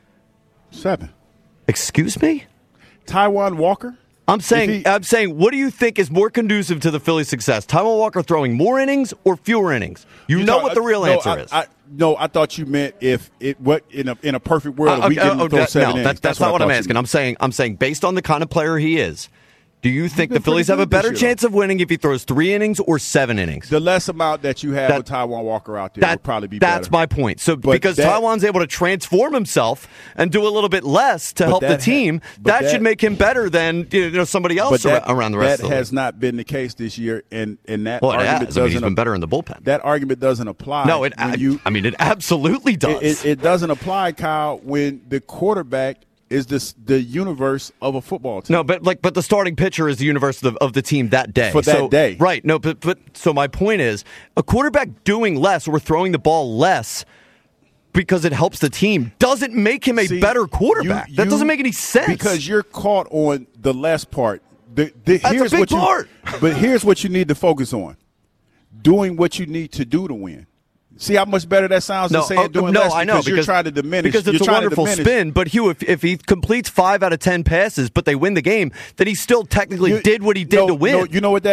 7. Excuse me? Taijuan Walker? I'm saying, what do you think is more conducive to the Phillies' success? Taijuan Walker throwing more innings or fewer innings? You know what the real answer is. I thought you meant if in a perfect world we didn't throw 7 innings. That's not what I'm asking. I'm saying based on the kind of player he is, do you think the Phillies have a better chance of winning if he throws 3 innings or 7 innings? The less amount that you have with Taijuan Walker out there would probably be better. That's my point. So because Taijuan's able to transform himself and do a little bit less to help the team, that should make him better than somebody else around the rest of the league. That has not been the case this year, and that well, argument it has. He's been better in the bullpen. That argument doesn't apply. No, it absolutely does. It doesn't apply, Kyle, when the quarterback is the universe of a football team. No, but the starting pitcher is the universe of the team that day. For that day. Right. No, but so my point is a quarterback doing less or throwing the ball less because it helps the team doesn't make him a better quarterback. That doesn't make any sense. Because you're caught on the less part. Here's a big part. But here's what you need to focus on. Doing what you need to do to win. See how much better that sounds than saying doing less? I know, because you're trying to diminish. Because it's a wonderful spin. But Hugh, if he completes 5 out of 10 passes, but they win the game, then he still technically did what he did to win.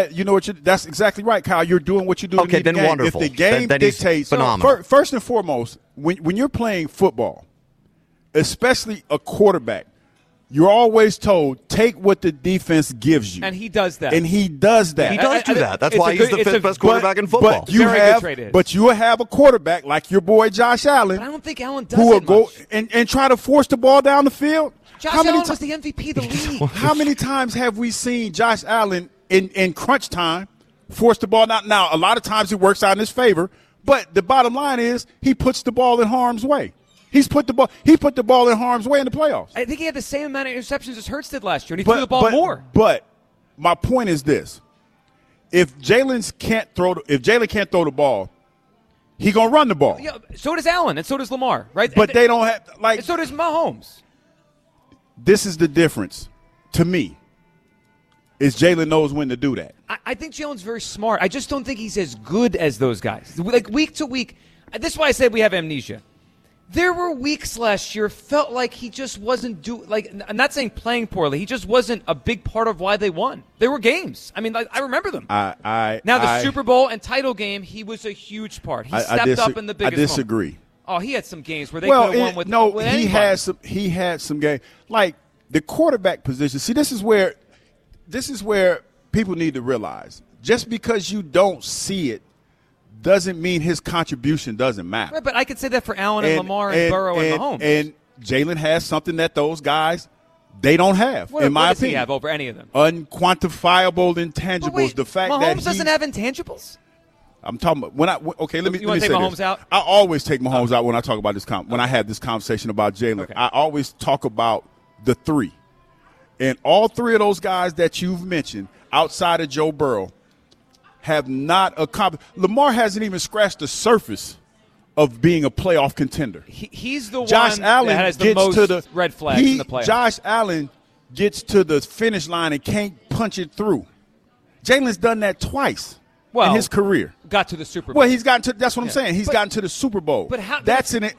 That's exactly right, Kyle. You're doing what you do. Okay, then wonderful. If the game dictates, phenomenal. First and foremost, when you're playing football, especially a quarterback, you're always told, take what the defense gives you. And he does that. He does that. He does do that. That's why he's the 5th best quarterback in football. But you have a quarterback like your boy Josh Allen. But I don't think Allen does who will go much. and try to force the ball down the field. Josh Allen was the MVP of the league. How many times have we seen Josh Allen in crunch time force the ball down? Now, a lot of times it works out in his favor, but the bottom line is he puts the ball in harm's way. He put the ball in harm's way in the playoffs. I think he had the same amount of interceptions as Hurts did last year, and he threw the ball more. But my point is this: if Jalen can't throw the ball, he gonna run the ball. Yeah, so does Allen, and so does Lamar, right? But they don't have and so does Mahomes. This is the difference to me. Is Jalen knows when to do that. I think Jalen's very smart. I just don't think he's as good as those guys. Like week to week, this is why I said we have amnesia. There were weeks last year felt like he just wasn't I'm not saying playing poorly. He just wasn't a big part of why they won. There were games. I mean, I remember them. The Super Bowl and title game, he was a huge part. He stepped up in the biggest I disagree. moment. Oh, he had some games where they could have won with anybody. He had some games. Like the quarterback position. See, this is where people need to realize. Just because you don't see it doesn't mean his contribution doesn't matter. Right, but I could say that for Allen and Lamar and Burrow and Mahomes. And Jalen has something that those guys, they don't have, in my opinion. What does he have over any of them? Unquantifiable intangibles. But wait, the fact Mahomes that doesn't have intangibles? I'm talking about let me take say Mahomes this. out? I always take Mahomes out when I talk about this. When I have this conversation about Jalen, Okay. I always talk about the 3, and all 3 of those guys that you've mentioned, outside of Joe Burrow, have not accomplished. Lamar hasn't even scratched the surface of being a playoff contender. He's the Josh one Allen that has the gets most to the red flags in the playoffs. Josh Allen gets to the finish line and can't punch it through. Jalen's done that twice in his career. Got to the Super Bowl. Well, he's gotten to. That's what I'm saying. He's gotten to the Super Bowl. But how? That's an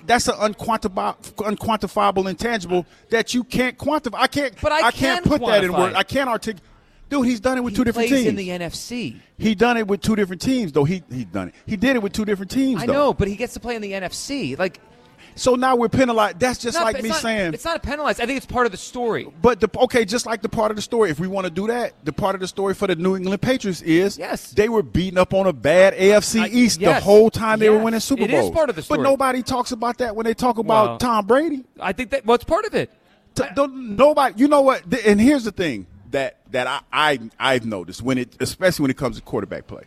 unquantifiable intangible that you can't quantify. I can't. But I can't can put that in quantify words. it. I can't articulate. Dude, he's done it with two different plays teams. in the NFC. He done it with two different teams, though. He done it. He did it with two different teams. I though. know, but he gets to play in the NFC. Like, so now we're penalized. That's just like me saying it's not penalized. I think it's part of the story. But just like the part of the story, if we want to do that, the part of the story for the New England Patriots is they were beating up on a bad AFC East the whole time they were winning Super Bowls. It is part of the story. But nobody talks about that when they talk about Tom Brady. I think that it's part of it. Nobody. You know what? And here's the thing that I've noticed especially when it comes to quarterback play.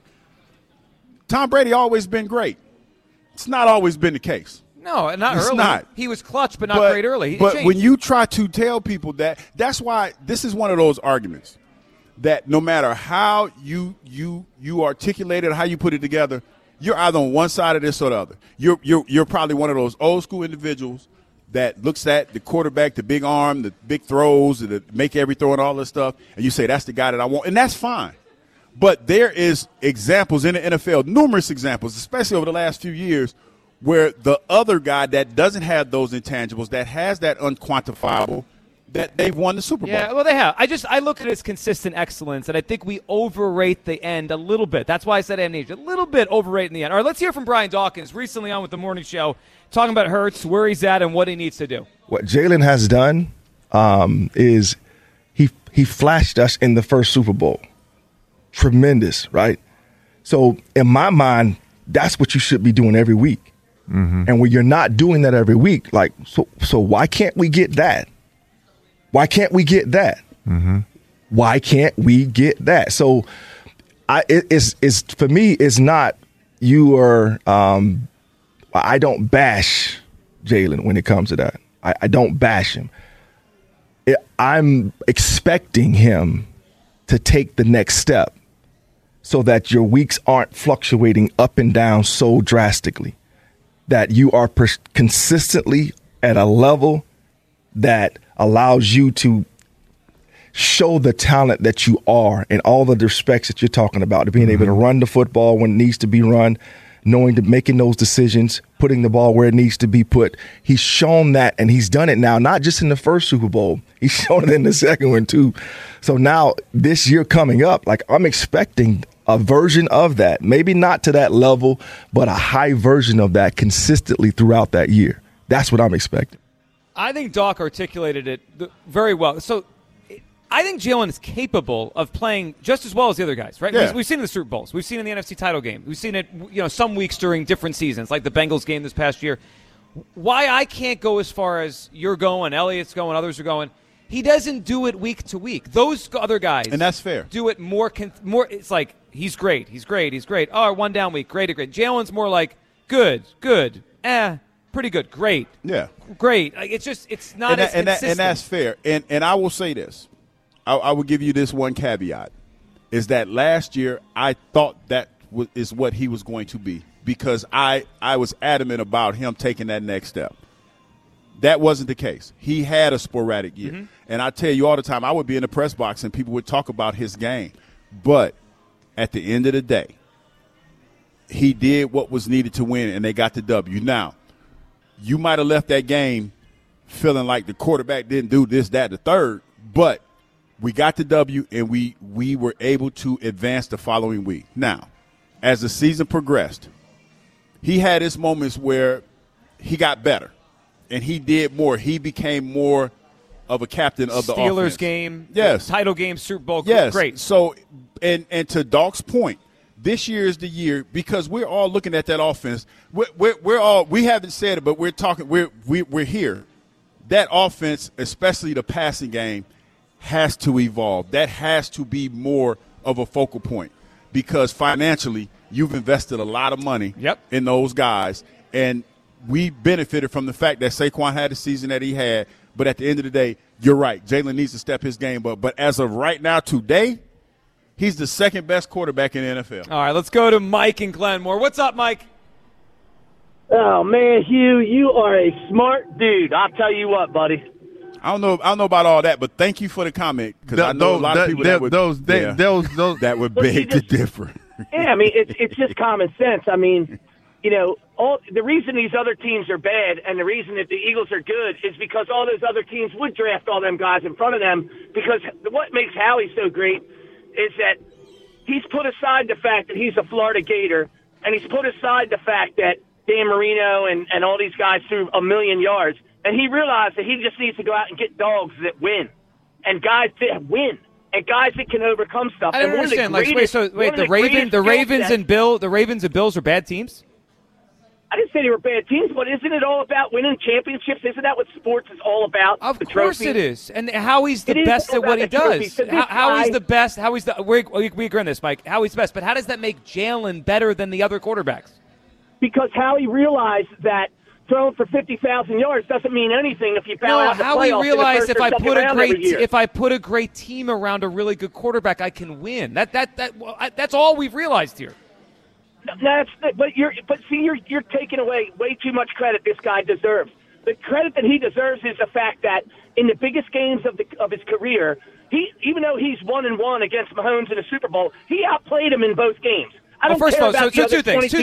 Tom Brady always been great. It's not always been the case. No, not it's early. Not. He was clutch, but not great early. But when you try to tell people that's why this is one of those arguments that no matter how you articulate it, how you put it together, you're either on one side of this or the other. You're probably one of those old school individuals that looks at the quarterback, the big arm, the big throws, the make every throw and all this stuff, and you say that's the guy that I want, and that's fine. But there is examples in the NFL, numerous examples, especially over the last few years, where the other guy that doesn't have those intangibles, that has that unquantifiable, that they've won the Super Bowl. Yeah, well, they have. I look at it as consistent excellence, and I think we overrate the end a little bit. That's why I said amnesia. A little bit overrating the end. All right, let's hear from Brian Dawkins, recently on with the Morning Show, talking about Hurts, where he's at, and what he needs to do. What Jalen has done is he flashed us in the first Super Bowl. Tremendous, right? So in my mind, that's what you should be doing every week. Mm-hmm. And when you're not doing that every week, so why can't we get that? Why can't we get that? Mm-hmm. Why can't we get that? So it's for me, it's not you are I don't bash Jalen when it comes to that. I don't bash him. I'm expecting him to take the next step so that your weeks aren't fluctuating up and down so drastically, that you are consistently at a level that allows you to show the talent that you are in all the respects that you're talking about, to being able to run the football when it needs to be run, making those decisions, putting the ball where it needs to be put. He's shown that, and he's done it now, not just in the first Super Bowl. He's shown it in the second one, too. So now, this year coming up, I'm expecting a version of that. Maybe not to that level, but a high version of that consistently throughout that year. That's what I'm expecting. I think Doc articulated it very well. So I think Jalen is capable of playing just as well as the other guys, right? Yeah. We've seen it in the Super Bowls. We've seen it in the NFC title game. We've seen it, some weeks during different seasons, like the Bengals game this past year. Why I can't go as far as you're going, Elliott's going, others are going, he doesn't do it week to week. Those other guys, and that's fair, do it more. It's like he's great. Oh, 1 down week, great. Jalen's more like good, pretty good, great. Yeah, great. It's not as consistent. And that's fair. And I will say this. I will give you this one caveat, is that last year I thought that is what he was going to be, because I was adamant about him taking that next step. That wasn't the case. He had a sporadic year. Mm-hmm. And I tell you all the time, I would be in the press box and people would talk about his game. But at the end of the day, he did what was needed to win, and they got the W. Now, you might have left that game feeling like the quarterback didn't do this, that, the third, but we got the W, and we were able to advance the following week. Now, as the season progressed, he had his moments where he got better, and he did more. He became more of a captain of the offense. Steelers game, yes. Title game, Super Bowl, yes. Great. So, and to Doc's point, this year is the year, because we're all looking at that offense. We haven't said it, but we're talking. We're here. That offense, especially the passing game, has to evolve. That has to be more of a focal point, because financially you've invested a lot of money in those guys, and we benefited from the fact that Saquon had the season that he had. But at the end of the day, you're right. Jalen needs to step his game up. But as of right now, today, he's the second best quarterback in the NFL. All right, let's go to Mike in Glenmore. What's up, Mike? Oh, man, Hugh, you are a smart dude. I'll tell you what, buddy. I don't know about all that, but thank you for the comment because I know a lot of people that would beg to differ. Yeah, I mean, it's just common sense. I mean, the reason these other teams are bad and the reason that the Eagles are good is because all those other teams would draft all them guys in front of them, because what makes Howie so great is that he's put aside the fact that he's a Florida Gator, and he's put aside the fact that Dan Marino and all these guys threw 1,000,000 yards, and he realized that he just needs to go out and get dogs that win, and guys that win, and guys that can overcome stuff. I don't understand. The Ravens and Bills are bad teams? I didn't say they were bad teams, but isn't it all about winning championships? Isn't that what sports is all about? Of course it is. And Howie's the best at what he does. Howie's the best. We agree on this, Mike. Howie's the best. But how does that make Jalen better than the other quarterbacks? Because Howie realized that throwing for 50,000 yards doesn't mean anything if you bow out the playoffs. Howie realized if I put a great team around a really good quarterback, I can win. That's all we've realized here. But you're taking away way too much credit this guy deserves. The credit that he deserves is the fact that in the biggest games of his career, even though he's 1-1 against Mahomes in the Super Bowl, he outplayed him in both games. First of all, two things.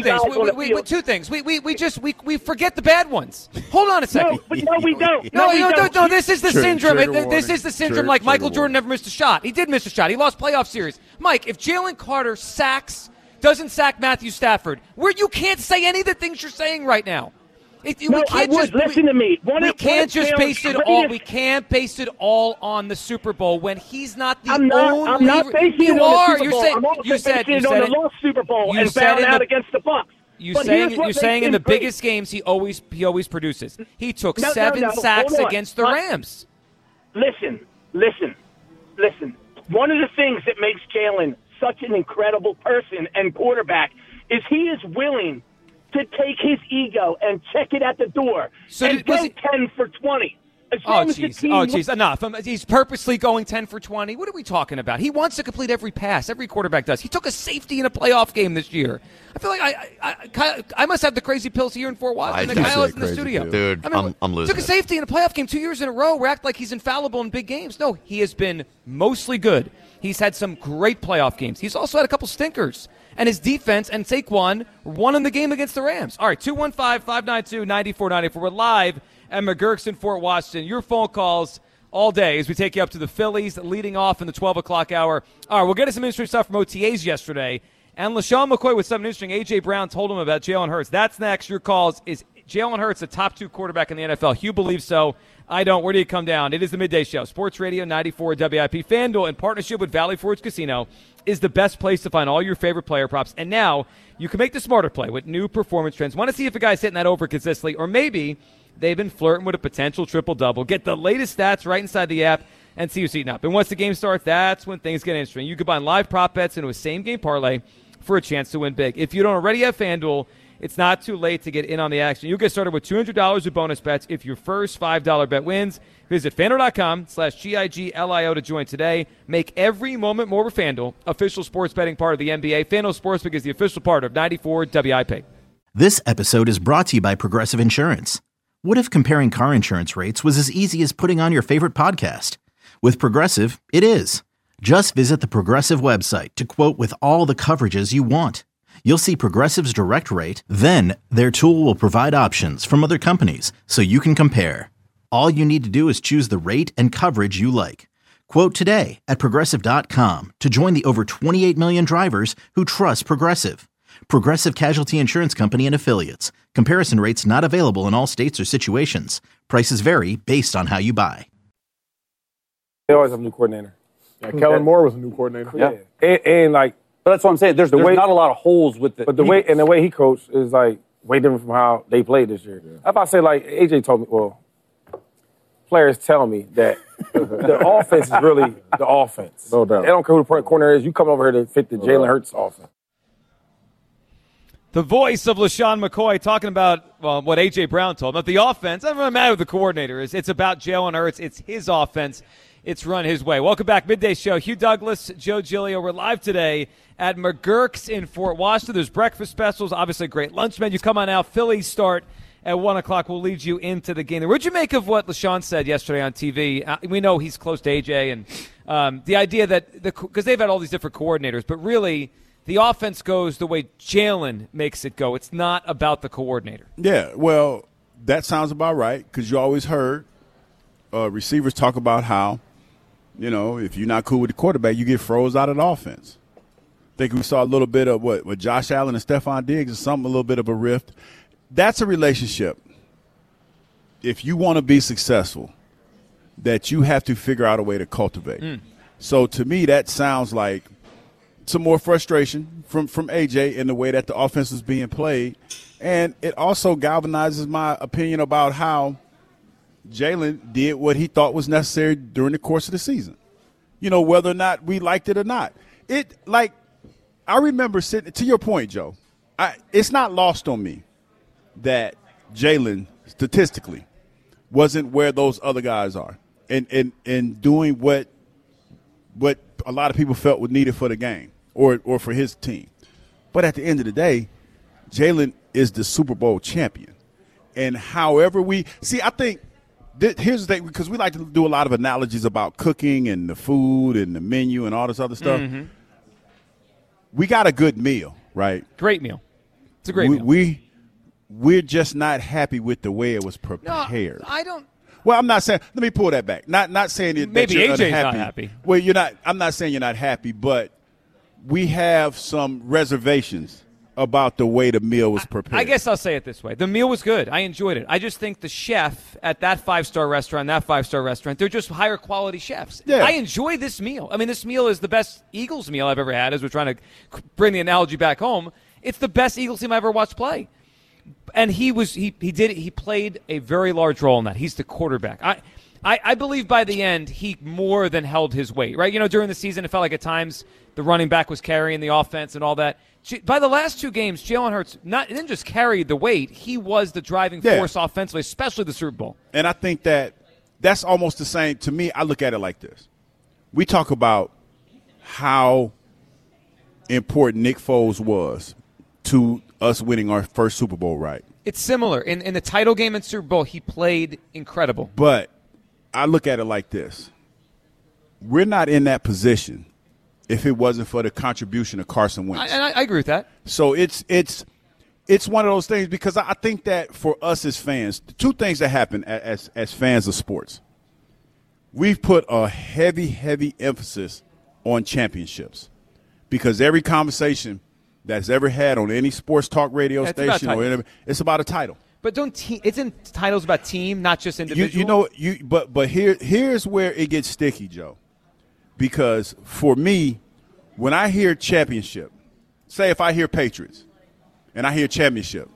We forget the bad ones. Hold on a second. No, we don't. No. This is the syndrome. This is the syndrome. Like Michael Jordan never missed a shot. He did miss a shot. He lost playoff series. Mike, if Jalen Carter doesn't sack Matthew Stafford, you can't say any of the things you're saying right now. Listen to me. We can't base it all on the Super Bowl when he's not the only. I'm not basing it on the Super Bowl. I'm also basing it on the lost Super Bowl and bowing out against the Bucs. You're saying in the biggest games he always produces. He took 7 sacks against the Rams. Listen. One of the things that makes Jalen such an incredible person and quarterback is he is willing to take his ego and check it at the door and go 10 for 20. Jeez, enough. He's purposely going 10 for 20. What are we talking about? He wants to complete every pass. Every quarterback does. He took a safety in a playoff game this year. I feel like I must have the crazy pills here in Fort Washington. Kyle is in the studio. Dude, I'm losing. Took a safety in a playoff game 2 years in a row. We act like he's infallible in big games. No, he has been mostly good. He's had some great playoff games. He's also had a couple stinkers. And his defense and Saquon won in the game against the Rams. All right, 215-592-9494. We're live at McGurk's in Fort Washington. Your phone calls all day as we take you up to the Phillies, leading off in the 12 o'clock hour. All right, we'll get to some interesting stuff from OTAs yesterday. And LaShawn McCoy with something interesting. A.J. Brown told him about Jalen Hurts. That's next. Your calls. Is Jalen Hurts the top 2 quarterback in the NFL? Hugh believes so. I don't. Where do you come down? It is the Midday Show. Sports Radio 94 WIP. FanDuel, in partnership with Valley Forge Casino, is the best place to find all your favorite player props. And now you can make the smarter play with new performance trends. Want to see if a guy's hitting that over consistently, or maybe they've been flirting with a potential triple-double. Get the latest stats right inside the app and see who's heating up. And once the game starts, that's when things get interesting. You combine live prop bets into a same-game parlay for a chance to win big. If you don't already have FanDuel, it's not too late to get in on the action. You'll get started with $200 of bonus bets if your first $5 bet wins. Visit FanDuel.com/GIGLIO to join today. Make every moment more with FanDuel, official sports betting part of the NBA. FanDuel Sportsbook is the official part of 94 WIP. This episode is brought to you by Progressive Insurance. What if comparing car insurance rates was as easy as putting on your favorite podcast? With Progressive, it is. Just visit the Progressive website to quote with all the coverages you want. You'll see Progressive's direct rate, then their tool will provide options from other companies so you can compare. All you need to do is choose the rate and coverage you like. Quote today at Progressive.com to join the over 28 million drivers who trust Progressive. Progressive Casualty Insurance Company and Affiliates. Comparison rates not available in all states or situations. Prices vary based on how you buy. They always have a new coordinator. Yeah, Kellen Moore was a new coordinator. Yeah. And like, but that's what I'm saying. There's not a lot of holes with it. But the way he coached is like way different from how they played this year. Yeah. If I say like AJ told me, players tell me that the offense is really the offense. No doubt. They don't care who the corner is. You come over here to fit the Jalen Hurts offense. The voice of LaShawn McCoy talking about what A.J. Brown told him. About the offense, it doesn't really matter who the coordinator is. It's about Jalen Hurts. It's his offense. It's run his way. Welcome back, Midday Show. Hugh Douglas, Joe Giglio. We're live today at McGurk's in Fort Washington. There's breakfast specials, obviously a great lunch menu. Come on out. Phillies start at 1 o'clock will lead you into the game. What'd you make of what LaShawn said yesterday on TV? We know he's close to AJ, and the idea that because they've had all these different coordinators, but really the offense goes the way Jalen makes it go. It's not about the coordinator. Yeah, well, that sounds about right because you always heard receivers talk about how, if you're not cool with the quarterback, you get froze out of the offense. I think we saw a little bit of with Josh Allen and Stephon Diggs is a little bit of a rift. That's a relationship. If you want to be successful, that you have to figure out a way to cultivate. So to me, that sounds like some more frustration from AJ in the way that the offense is being played. And it also galvanizes my opinion about how Jalen did what he thought was necessary during the course of the season. Whether or not we liked it or not. I remember sitting, to your point, Joe, it's not lost on me that Jalen, statistically, wasn't where those other guys are and doing what a lot of people felt was needed for the game or for his team. But at the end of the day, Jalen is the Super Bowl champion. And however I think here's the thing, because we like to do a lot of analogies about cooking and the food and the menu and all this other stuff. Mm-hmm. We got a good meal, right? Great meal. It's a great meal. We're just not happy with the way it was prepared. No, I don't. Well, I'm not saying. Let me pull that back. Not saying that maybe you're AJ's unhappy. not happy. Well, you're not. I'm not saying you're not happy, but we have some reservations about the way the meal was prepared. I guess I'll say it this way. The meal was good. I enjoyed it. I just think the chef at that five-star restaurant, they're just higher quality chefs. Yeah. I enjoy this meal. I mean, this meal is the best Eagles meal I've ever had, as we're trying to bring the analogy back home. It's the best Eagles team I ever watched play. And he played a very large role in that. He's the quarterback. I believe by the end he more than held his weight, right? During the season it felt like at times the running back was carrying the offense and all that. By the last two games, Jalen Hurts didn't just carry the weight. He was the driving force offensively, especially the Super Bowl. And I think that's almost the same. To me, I look at it like this. We talk about how important Nick Foles was to us winning our first Super Bowl, right? It's similar. In the title game and Super Bowl, he played incredible. But I look at it like this. We're not in that position if it wasn't for the contribution of Carson Wentz. I agree with that. So it's one of those things because I think that for us as fans, two things that happen as fans of sports. We've put a heavy emphasis on championships because every conversation that's ever had on any sports talk radio station it's about a title. But isn't titles about team, not just individual? But here's where it gets sticky, Joe. Because for me, when I hear championship, say if I hear Patriots and I hear championship,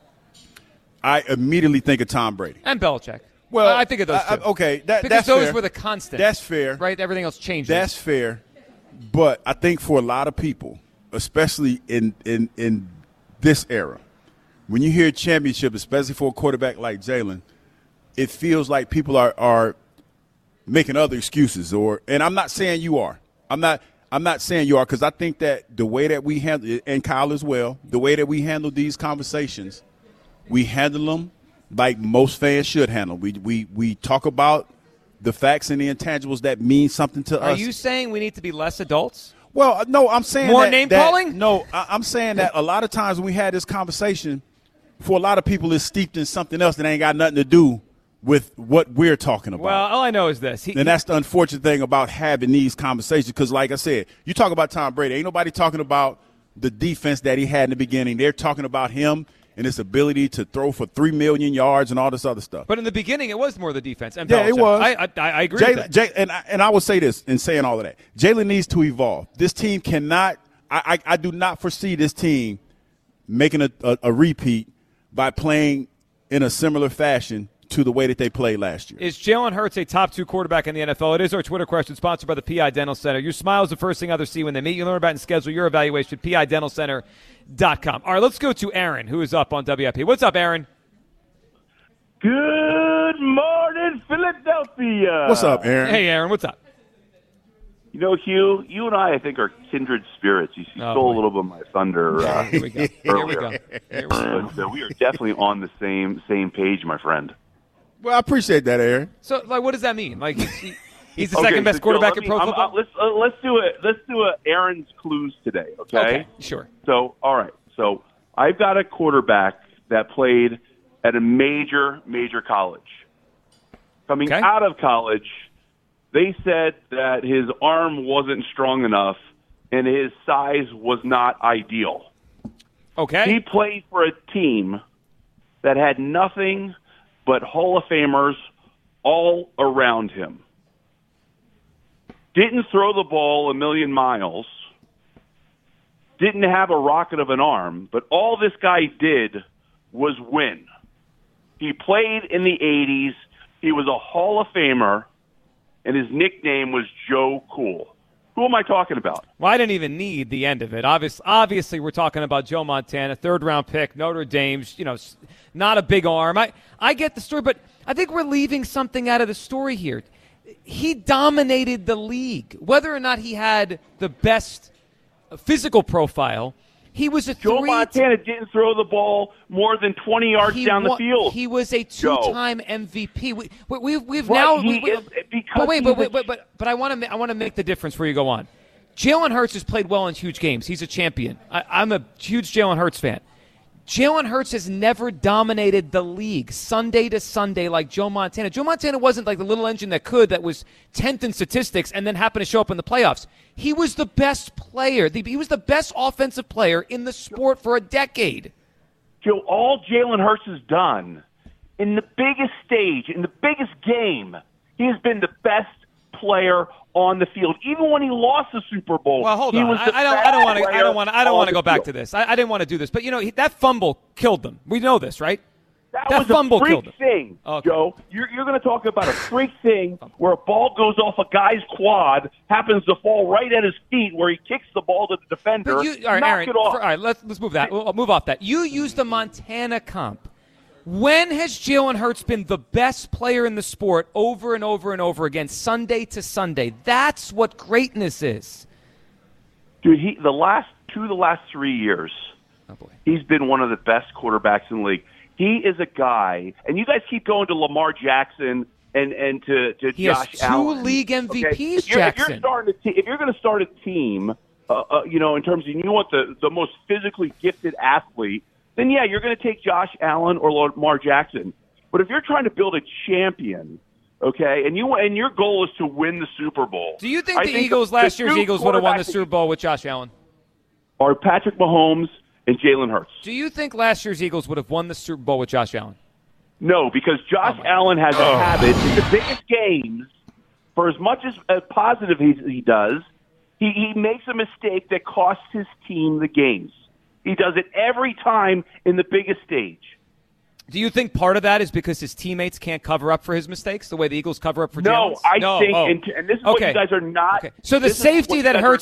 I immediately think of Tom Brady. And Belichick. Well, I think of those two. Okay, because that's those fair. were the constant. That's fair. Right? Everything else changes. That's fair. But I think for a lot of people, especially in this era, when you hear championship, especially for a quarterback like Jalen, it feels like people are making other excuses. And I'm not saying you are. I'm not saying you are because I think that the way that we handle it, and Kyle as well, the way that we handle these conversations, we handle them like most fans should handle. We talk about the facts and the intangibles that mean something to us. Are you saying we need to be less adults? Well, no, I'm saying more name calling. No, I'm saying that a lot of times when we had this conversation, for a lot of people, it's steeped in something else that ain't got nothing to do with what we're talking about. Well, all I know is this. And that's the unfortunate thing about having these conversations because, like I said, you talk about Tom Brady. Ain't nobody talking about the defense that he had in the beginning. They're talking about him and his ability to throw for 3 million yards and all this other stuff. But in the beginning, it was more the defense. And yeah, Belichick. It was. I agree with that. And I will say this in saying all of that. Jalen needs to evolve. This team cannot – I do not foresee this team making a repeat by playing in a similar fashion to the way that they played last year. Is Jalen Hurts a top 2 quarterback in the NFL? It is our Twitter question, sponsored by the PI Dental Center. Your smile is the first thing others see when they meet you. Learn about and schedule your evaluation at PIDentalCenter.com. All right, let's go to Aaron, who is up on WIP. What's up, Aaron? Good morning, Philadelphia. What's up, Aaron? Hey, Aaron, what's up? You know, Hugh, you and I think, are kindred spirits. You stole a little bit of my thunder. Here we go. Earlier. But we are definitely on the same page, my friend. Well, I appreciate that, Aaron. So, like, what does that mean? Like, he's the second best quarterback in pro football? Let's do a Aaron's clues today, okay? Sure. So, all right. So, I've got a quarterback that played at a major college. Coming out of college, they said that his arm wasn't strong enough and his size was not ideal. Okay. He played for a team that had nothing but Hall of Famers all around him. Didn't throw the ball a million miles. Didn't have a rocket of an arm. But all this guy did was win. He played in the 80s. He was a Hall of Famer. And his nickname was Joe Cool. Who am I talking about? Well, I didn't even need the end of it. Obviously, we're talking about Joe Montana, third-round pick, Notre Dame's, not a big arm. I get the story, but I think we're leaving something out of the story here. He dominated the league. Whether or not he had the best physical profile, he was a Joe Montana didn't throw the ball more than 20 yards down the field. He was a two-time MVP. But I want to make the difference before you go on. Jalen Hurts has played well in huge games. He's a champion. I'm a huge Jalen Hurts fan. Jalen Hurts has never dominated the league Sunday to Sunday like Joe Montana. Joe Montana wasn't like the little engine that was 10th in statistics and then happened to show up in the playoffs. He was the best player. He was the best offensive player in the sport for a decade. Joe, all Jalen Hurts has done in the biggest stage, in the biggest game, he has been the best player on the field. Even when he lost the Super Bowl, well, hold on. I don't want to go back to this. I didn't want to do this, but that fumble killed them. We know this, right? That was fumble a freak killed them. thing, okay. Joe. You're going to talk about a freak thing where a ball goes off a guy's quad, happens to fall right at his feet, where he kicks the ball to the defender. All right, Aaron, all right, let's move that. We'll move off that. You use the Montana comp. When has Jalen Hurts been the best player in the sport over and over and over again, Sunday to Sunday? That's what greatness is. Dude, the last 3 years, he's been one of the best quarterbacks in the league. He is a guy, and you guys keep going to Lamar Jackson and to he Josh has Allen. two league MVPs, okay? Jackson. If you're going to start a team, in terms of you want the most physically gifted athlete, then yeah, you're going to take Josh Allen or Lamar Jackson. But if you're trying to build a champion, okay, and your goal is to win the Super Bowl, do you think last year's Eagles would have won the Super Bowl with Josh Allen? Or Patrick Mahomes and Jalen Hurts? Do you think last year's Eagles would have won the Super Bowl with Josh Allen? No, because Josh Allen has a habit in the biggest games, for as much as positive he does, he makes a mistake that costs his team the games. He does it every time in the biggest stage. Do you think part of that is because his teammates can't cover up for his mistakes the way the Eagles cover up for Jalen's? I think, and this is what you guys are not. Okay. So the safety that Hurts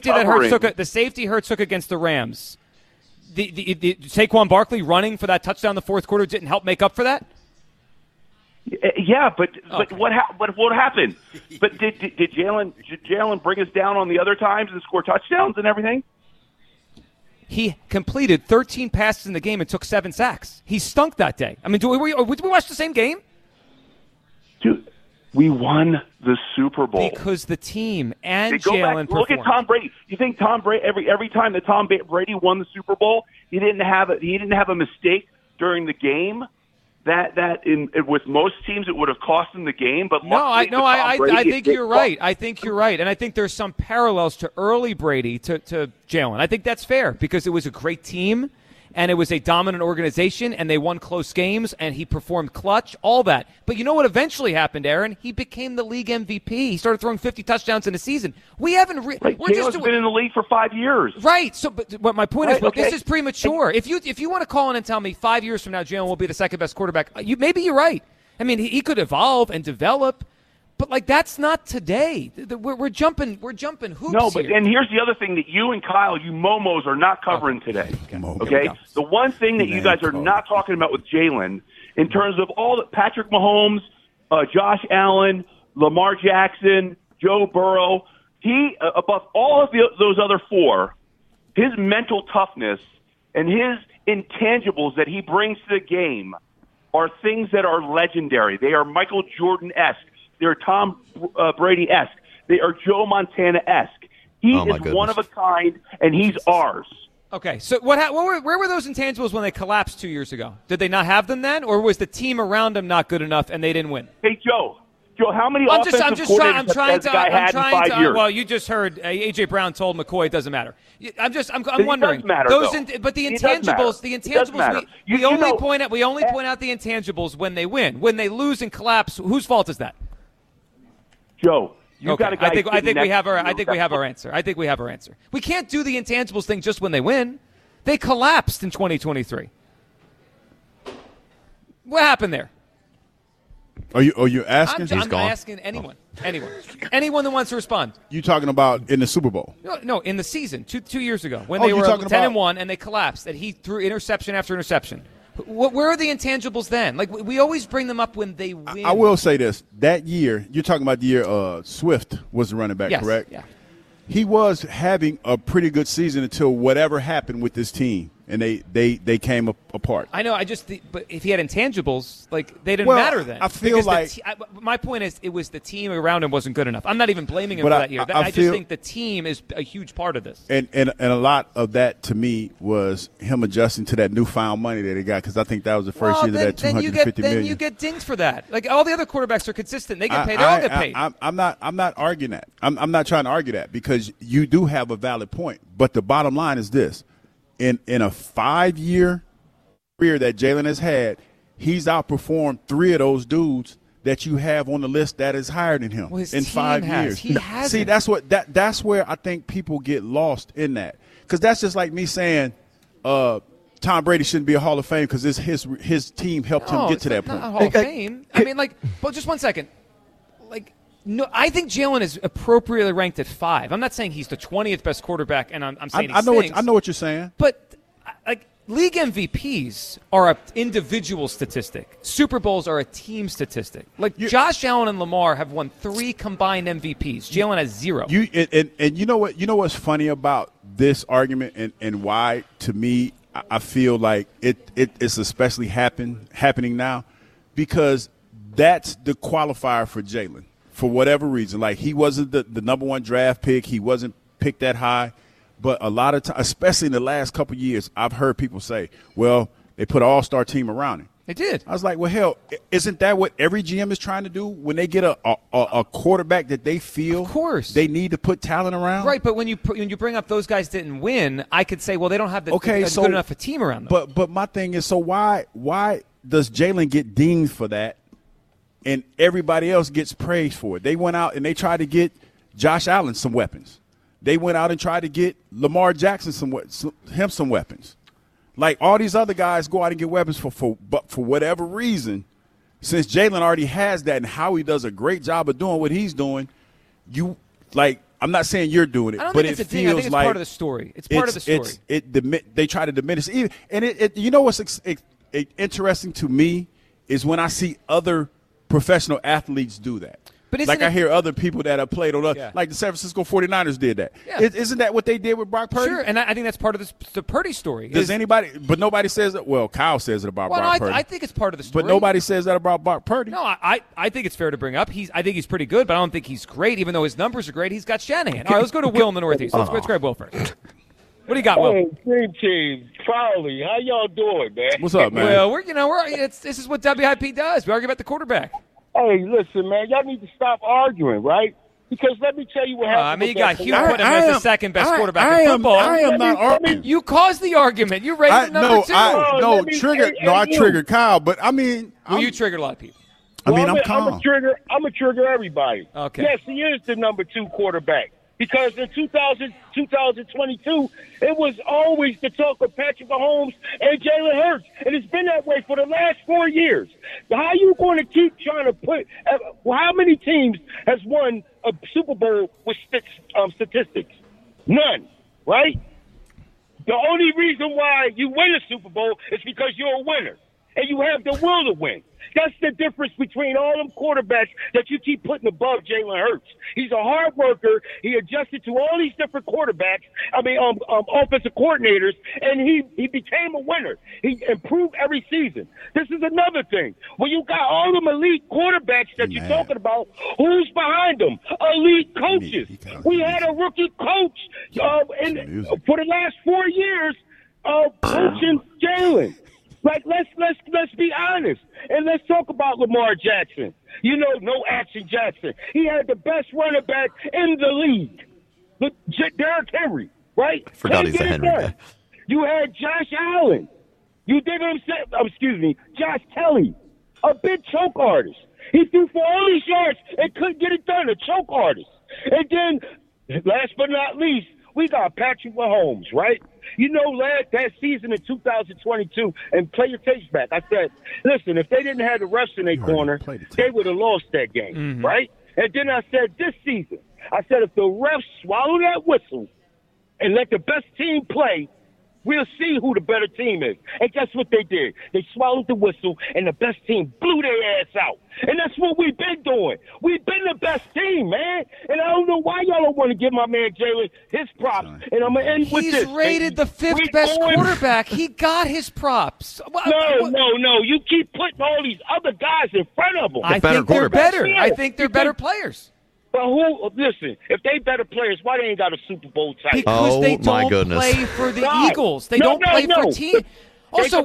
took against the Rams, the Saquon Barkley running for that touchdown in the fourth quarter didn't help make up for that. Yeah, but what happened? But did Jalen bring us down on the other times and score touchdowns and everything? He completed 13 passes in the game and took 7 sacks. He stunk that day. I mean, did we watch the same game? Dude, we won the Super Bowl because the team and Jalen performed. Look at Tom Brady. You think Tom Brady every time that Tom Brady won the Super Bowl, he didn't have a mistake during the game? That with most teams it would have cost them the game, but I think you're right. I think you're right, and I think there's some parallels to early Brady to Jalen. I think that's fair because it was a great team, and it was a dominant organization, and they won close games, and he performed clutch, all that. But you know what eventually happened, Aaron? He became the league MVP. He started throwing 50 touchdowns in a season. We haven't. Jalen's been in the league for 5 years, right? So, but my point is, this is premature. If you want to call in and tell me 5 years from now Jalen will be the second best quarterback, maybe you're right. I mean, he could evolve and develop. But that's not today. We're jumping hoops. No, but here. And here's the other thing that you and Kyle, you momos, are not covering today. Okay, the one thing that you guys are not talking about with Jalen, in terms of all the Patrick Mahomes, Josh Allen, Lamar Jackson, Joe Burrow, he above all of those other four, his mental toughness and his intangibles that he brings to the game are things that are legendary. They are Michael Jordan-esque. They're Tom Brady-esque. They are Joe Montana-esque. He is one of a kind, and he's ours. Okay, so where were those intangibles when they collapsed 2 years ago? Did they not have them then, or was the team around them not good enough and they didn't win? Hey, Joe, how many offensive coordinators has the guy had in 5 years? Well, you just heard A.J. Brown told McCoy it doesn't matter. I'm wondering. It does matter, but the intangibles, we only point out the intangibles when they win. When they lose and collapse, whose fault is that? Joe. Okay. I think we have our answer. We can't do the intangibles thing just when they win. They collapsed in 2023. What happened there? Are you asking? I'm asking anyone that wants to respond. You talking about in the Super Bowl? No, in the season 2 years ago when they were 10-1 and they collapsed, and he threw interception after interception. Where are the intangibles then? Like, we always bring them up when they win. I will say this. That year, you're talking about the year Swift was the running back, yes, correct? Yeah. He was having a pretty good season until whatever happened with this team, and they came apart. I know. But if he had intangibles, like, they didn't matter then. I feel like my point is, it was the team around him wasn't good enough. I'm not even blaming him for that year. I just think the team is a huge part of this. And a lot of that to me was him adjusting to that newfound money that he got, because I think that was the first year that $250 million. Then you get dinged for that. Like, all the other quarterbacks are consistent. They get paid. They all get paid. I'm not arguing that. I'm not trying to argue that, because you do have a valid point. But the bottom line is this. In a 5-year career that Jalen has had, he's outperformed 3 of those dudes that you have on the list that is higher than him in 5 years. He hasn't. See, that's where I think people get lost in that, because that's just like me saying Tom Brady shouldn't be a Hall of Fame because his team helped him get to that point. Not Hall of Fame. I mean, but just 1 second. No, I think Jalen is appropriately ranked at 5. I'm not saying he's the 20th best quarterback, and I'm saying I know what you're saying. But league MVPs are an individual statistic. Super Bowls are a team statistic. Josh Allen and Lamar have won 3 combined MVPs. Jalen has 0. And you know what? You know what's funny about this argument and why, to me, I feel like it's especially happening now, because that's the qualifier for Jalen. For whatever reason, like, he wasn't the number 1 draft pick. He wasn't picked that high. But a lot of times, especially in the last couple of years, I've heard people say, well, they put an all-star team around him. They did. I was like, well, hell, isn't that what every GM is trying to do when they get a quarterback that they feel they need to put talent around? Right, but when you bring up those guys didn't win, I could say, well, they don't have good enough a team around them. But my thing is, so why does Jalen get dinged for that? And everybody else gets praised for it. They went out and they tried to get Josh Allen some weapons. They went out and tried to get Lamar Jackson some weapons. Like, all these other guys go out and get weapons but for whatever reason, since Jalen already has that and Howie does a great job of doing what he's doing, I'm not saying you're doing it, but it feels I think it's like part of the story. It's part of the story. They try to diminish it. And you know what's interesting to me is when I see other professional athletes do that. But I hear other people that have played on like the San Francisco 49ers did that. Yeah. Isn't that what they did with Brock Purdy? Sure, and I think that's part of the Purdy story. But nobody says that. Well, Kyle says it about Brock Purdy. I think it's part of the story. But nobody says that about Brock Purdy. No, I think it's fair to bring up. I think he's pretty good, but I don't think he's great, even though his numbers are great. He's got Shanahan. All right, let's go to Will in the Northeast. Let's grab Will first. What do you got, Will? Hey, Dream Team, Crowley, how y'all doing, man? What's up, man? Well, this is what WIP does. We argue about the quarterback. Hey, listen, man, y'all need to stop arguing, right? Because let me tell you what happened. I mean, you got Hugh put him as the second best quarterback in football. I am not arguing. You caused the argument. You raised number 2. I triggered Kyle, but I mean, you triggered a lot of people. I'm calm. I'm a trigger everybody. Okay. Yes, he is the number 2 quarterback. Because in 2022, it was always the talk of Patrick Mahomes and Jalen Hurts. And it's been that way for the last 4 years. How are you going to keep trying to put how many teams has won a Super Bowl with statistics? None, right? The only reason why you win a Super Bowl is because you're a winner. And you have the will to win. That's the difference between all them quarterbacks that you keep putting above Jalen Hurts. He's a hard worker. He adjusted to all these different quarterbacks. Offensive coordinators, and he became a winner. He improved every season. This is another thing. When you got all them elite quarterbacks that you're talking about, who's behind them? Elite coaches. We had a rookie coach for the last 4 years coaching Jalen. Like, let's be honest, and let's talk about Lamar Jackson. No action Jackson. He had the best running back in the league. Look, Derrick Henry, right? I forgot he's a Henry guy. You had Josh Allen. You did what I'm saying? Josh Kelly, a big choke artist. He threw for all these yards and couldn't get it done, a choke artist. And then, last but not least, we got Patrick Mahomes, right? That season in 2022, and play your tapes back, I said, listen, if they didn't have the refs in their corner, they would have lost that game, right? And then I said, this season, I said, if the refs swallow that whistle and let the best team play, we'll see who the better team is. And guess what they did? They swallowed the whistle, and the best team blew their ass out. And that's what we've been doing. We've been the best team, man. And I don't know why y'all don't want to give my man Jalen his props. And I'm going to end with this. He's rated the fifth best quarterback. He got his props. No. You keep putting all these other guys in front of him. I think they're better. I think they're better players. But listen, if they better players, why they ain't got a Super Bowl title? Because they don't play for the Eagles. They don't play for team. Also,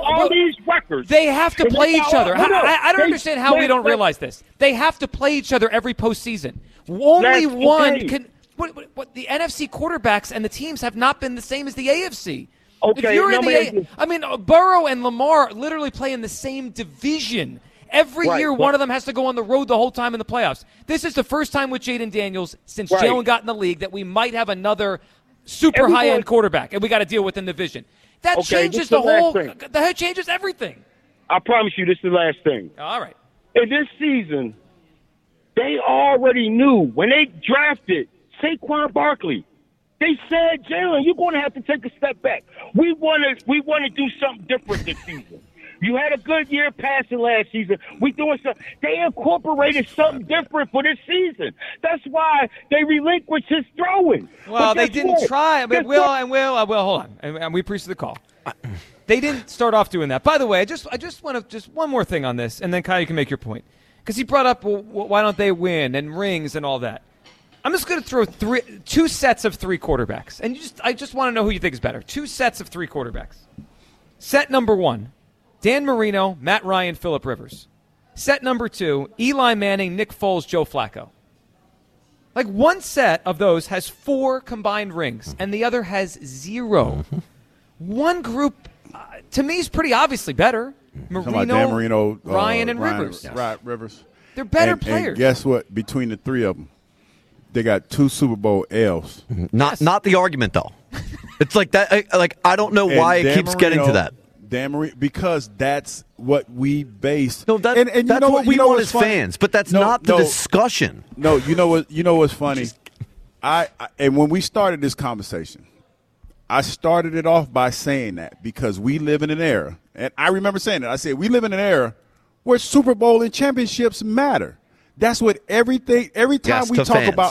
they have to play each other. I don't understand how we don't realize this. They have to play each other every postseason. Only one can. What the NFC quarterbacks and the teams have not been the same as the AFC. Okay, if you're in Burrow and Lamar literally play in the same division. Every year, one of them has to go on the road the whole time in the playoffs. This is the first time with Jaden Daniels since Jalen got in the league that we might have another super high-end quarterback, and we got to deal with in the division. That changes the whole. That changes everything. I promise you, this is the last thing. All right. In this season, they already knew when they drafted Saquon Barkley. They said, Jalen, you're going to have to take a step back. We want to do something different this season. You had a good year passing last season. We doing something. They incorporated something different for this season. That's why they relinquished his throwing. Well, they didn't try. I mean, Will, hold on. And we appreciate the call. They didn't start off doing that. By the way, I just want to just one more thing on this, and then Kyle, you can make your point. Because he brought up, well, why don't they win and rings and all that. I'm just going to throw two sets of three quarterbacks, and I just want to know who you think is better. Two sets of three quarterbacks. Set number one. Dan Marino, Matt Ryan, Phillip Rivers. Set number two, Eli Manning, Nick Foles, Joe Flacco. Like one set of those has 4 combined rings, and the other has 0. One group, to me, is pretty obviously better. Marino, Ryan, and Rivers. Rivers. They're better players. And guess what? Between the three of them, they got 2 Super Bowl L's. Not the argument, though. It's like that. I don't know why it keeps getting to that. Dan Marino, because that's what we base. No, that's what we want as fans, but that's not the discussion. No, you know what's funny? And when we started this conversation, I started it off by saying that because we live in an era, and I remember saying that. I said we live in an era where Super Bowl and championships matter. That's what every time we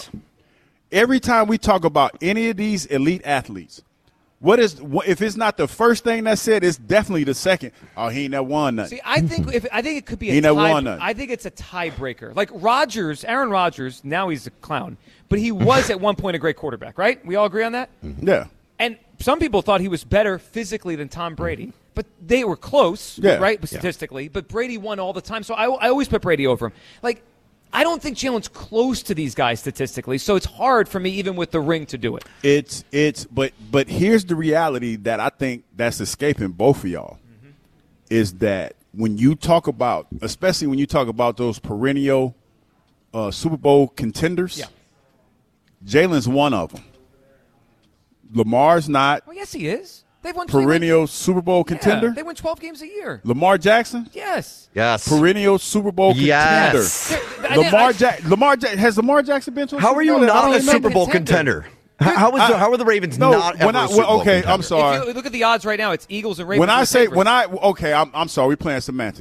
talk about any of these elite athletes. If it's not the first thing that's said, it's definitely the second. Oh, he ain't never won nothing. See, I think it could be a tie. I think it's a tiebreaker. Like Aaron Rodgers, now he's a clown, but he was at one point a great quarterback, right? We all agree on that? Yeah. And some people thought he was better physically than Tom Brady, but they were close, right, statistically. But Brady won all the time, so I always put Brady over him. Like, I don't think Jalen's close to these guys statistically, so it's hard for me, even with the ring, to do it. But here's the reality that I think that's escaping both of y'all, is that when you talk about, especially when you talk about those perennial Super Bowl contenders, Jalen's one of them. Lamar's not. Well, yes, he is. They've won perennial Super Bowl contender. They win 12 games a year. Lamar Jackson? Yes. Perennial Super Bowl contender. Has Lamar Jackson been to a Super Bowl? How are you not a Super Bowl contender? How are the Ravens not ever a Super Bowl okay, contender? I'm sorry. If you look at the odds right now, it's Eagles and Ravens. I'm sorry, we're playing semantics.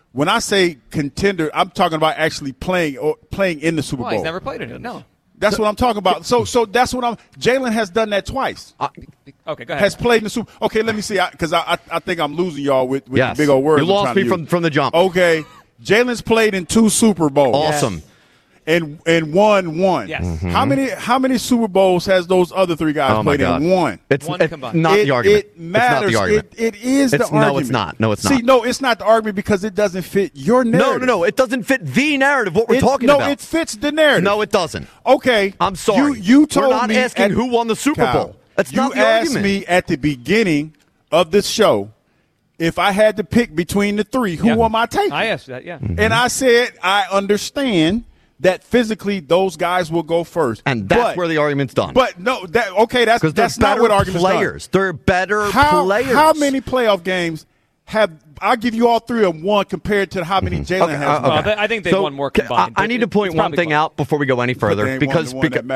when I say contender, I'm talking about actually playing in the Super Bowl. He's never played in it. No. That's what I'm talking about. So that's what Jalen has done that twice. Okay, go ahead. Has played in the Super. Okay, let me see, because I think I'm losing y'all with Yes. the big old words. You lost me from the jump. Okay, Jalen's played in 2 Super Bowls. Awesome. And won one. Yes. Mm-hmm. How many Super Bowls has those other 3 guys played in? One. It's One combined. not the argument. It matters. It's not the argument. It is the argument. No, it's not. No, it's not. See, no, it's not the argument because it doesn't fit your narrative. No. It doesn't fit the narrative. What we're talking about. No, it fits the narrative. No, it doesn't. Okay. I'm sorry. You told we're not me asking who won the Super Kyle, Bowl. That's not the argument. You asked me at the beginning of this show if I had to pick between the 3, who am I taking? I asked that, yeah. And I said I understand that physically those guys will go first. And that's where the argument's done. But no, that's not what argument's players. done. They're better players. How many playoff games have I'll give you all 3 of one compared to how many Jalen has won? Well, I think they won more combined. I need to point one thing out before we go any further because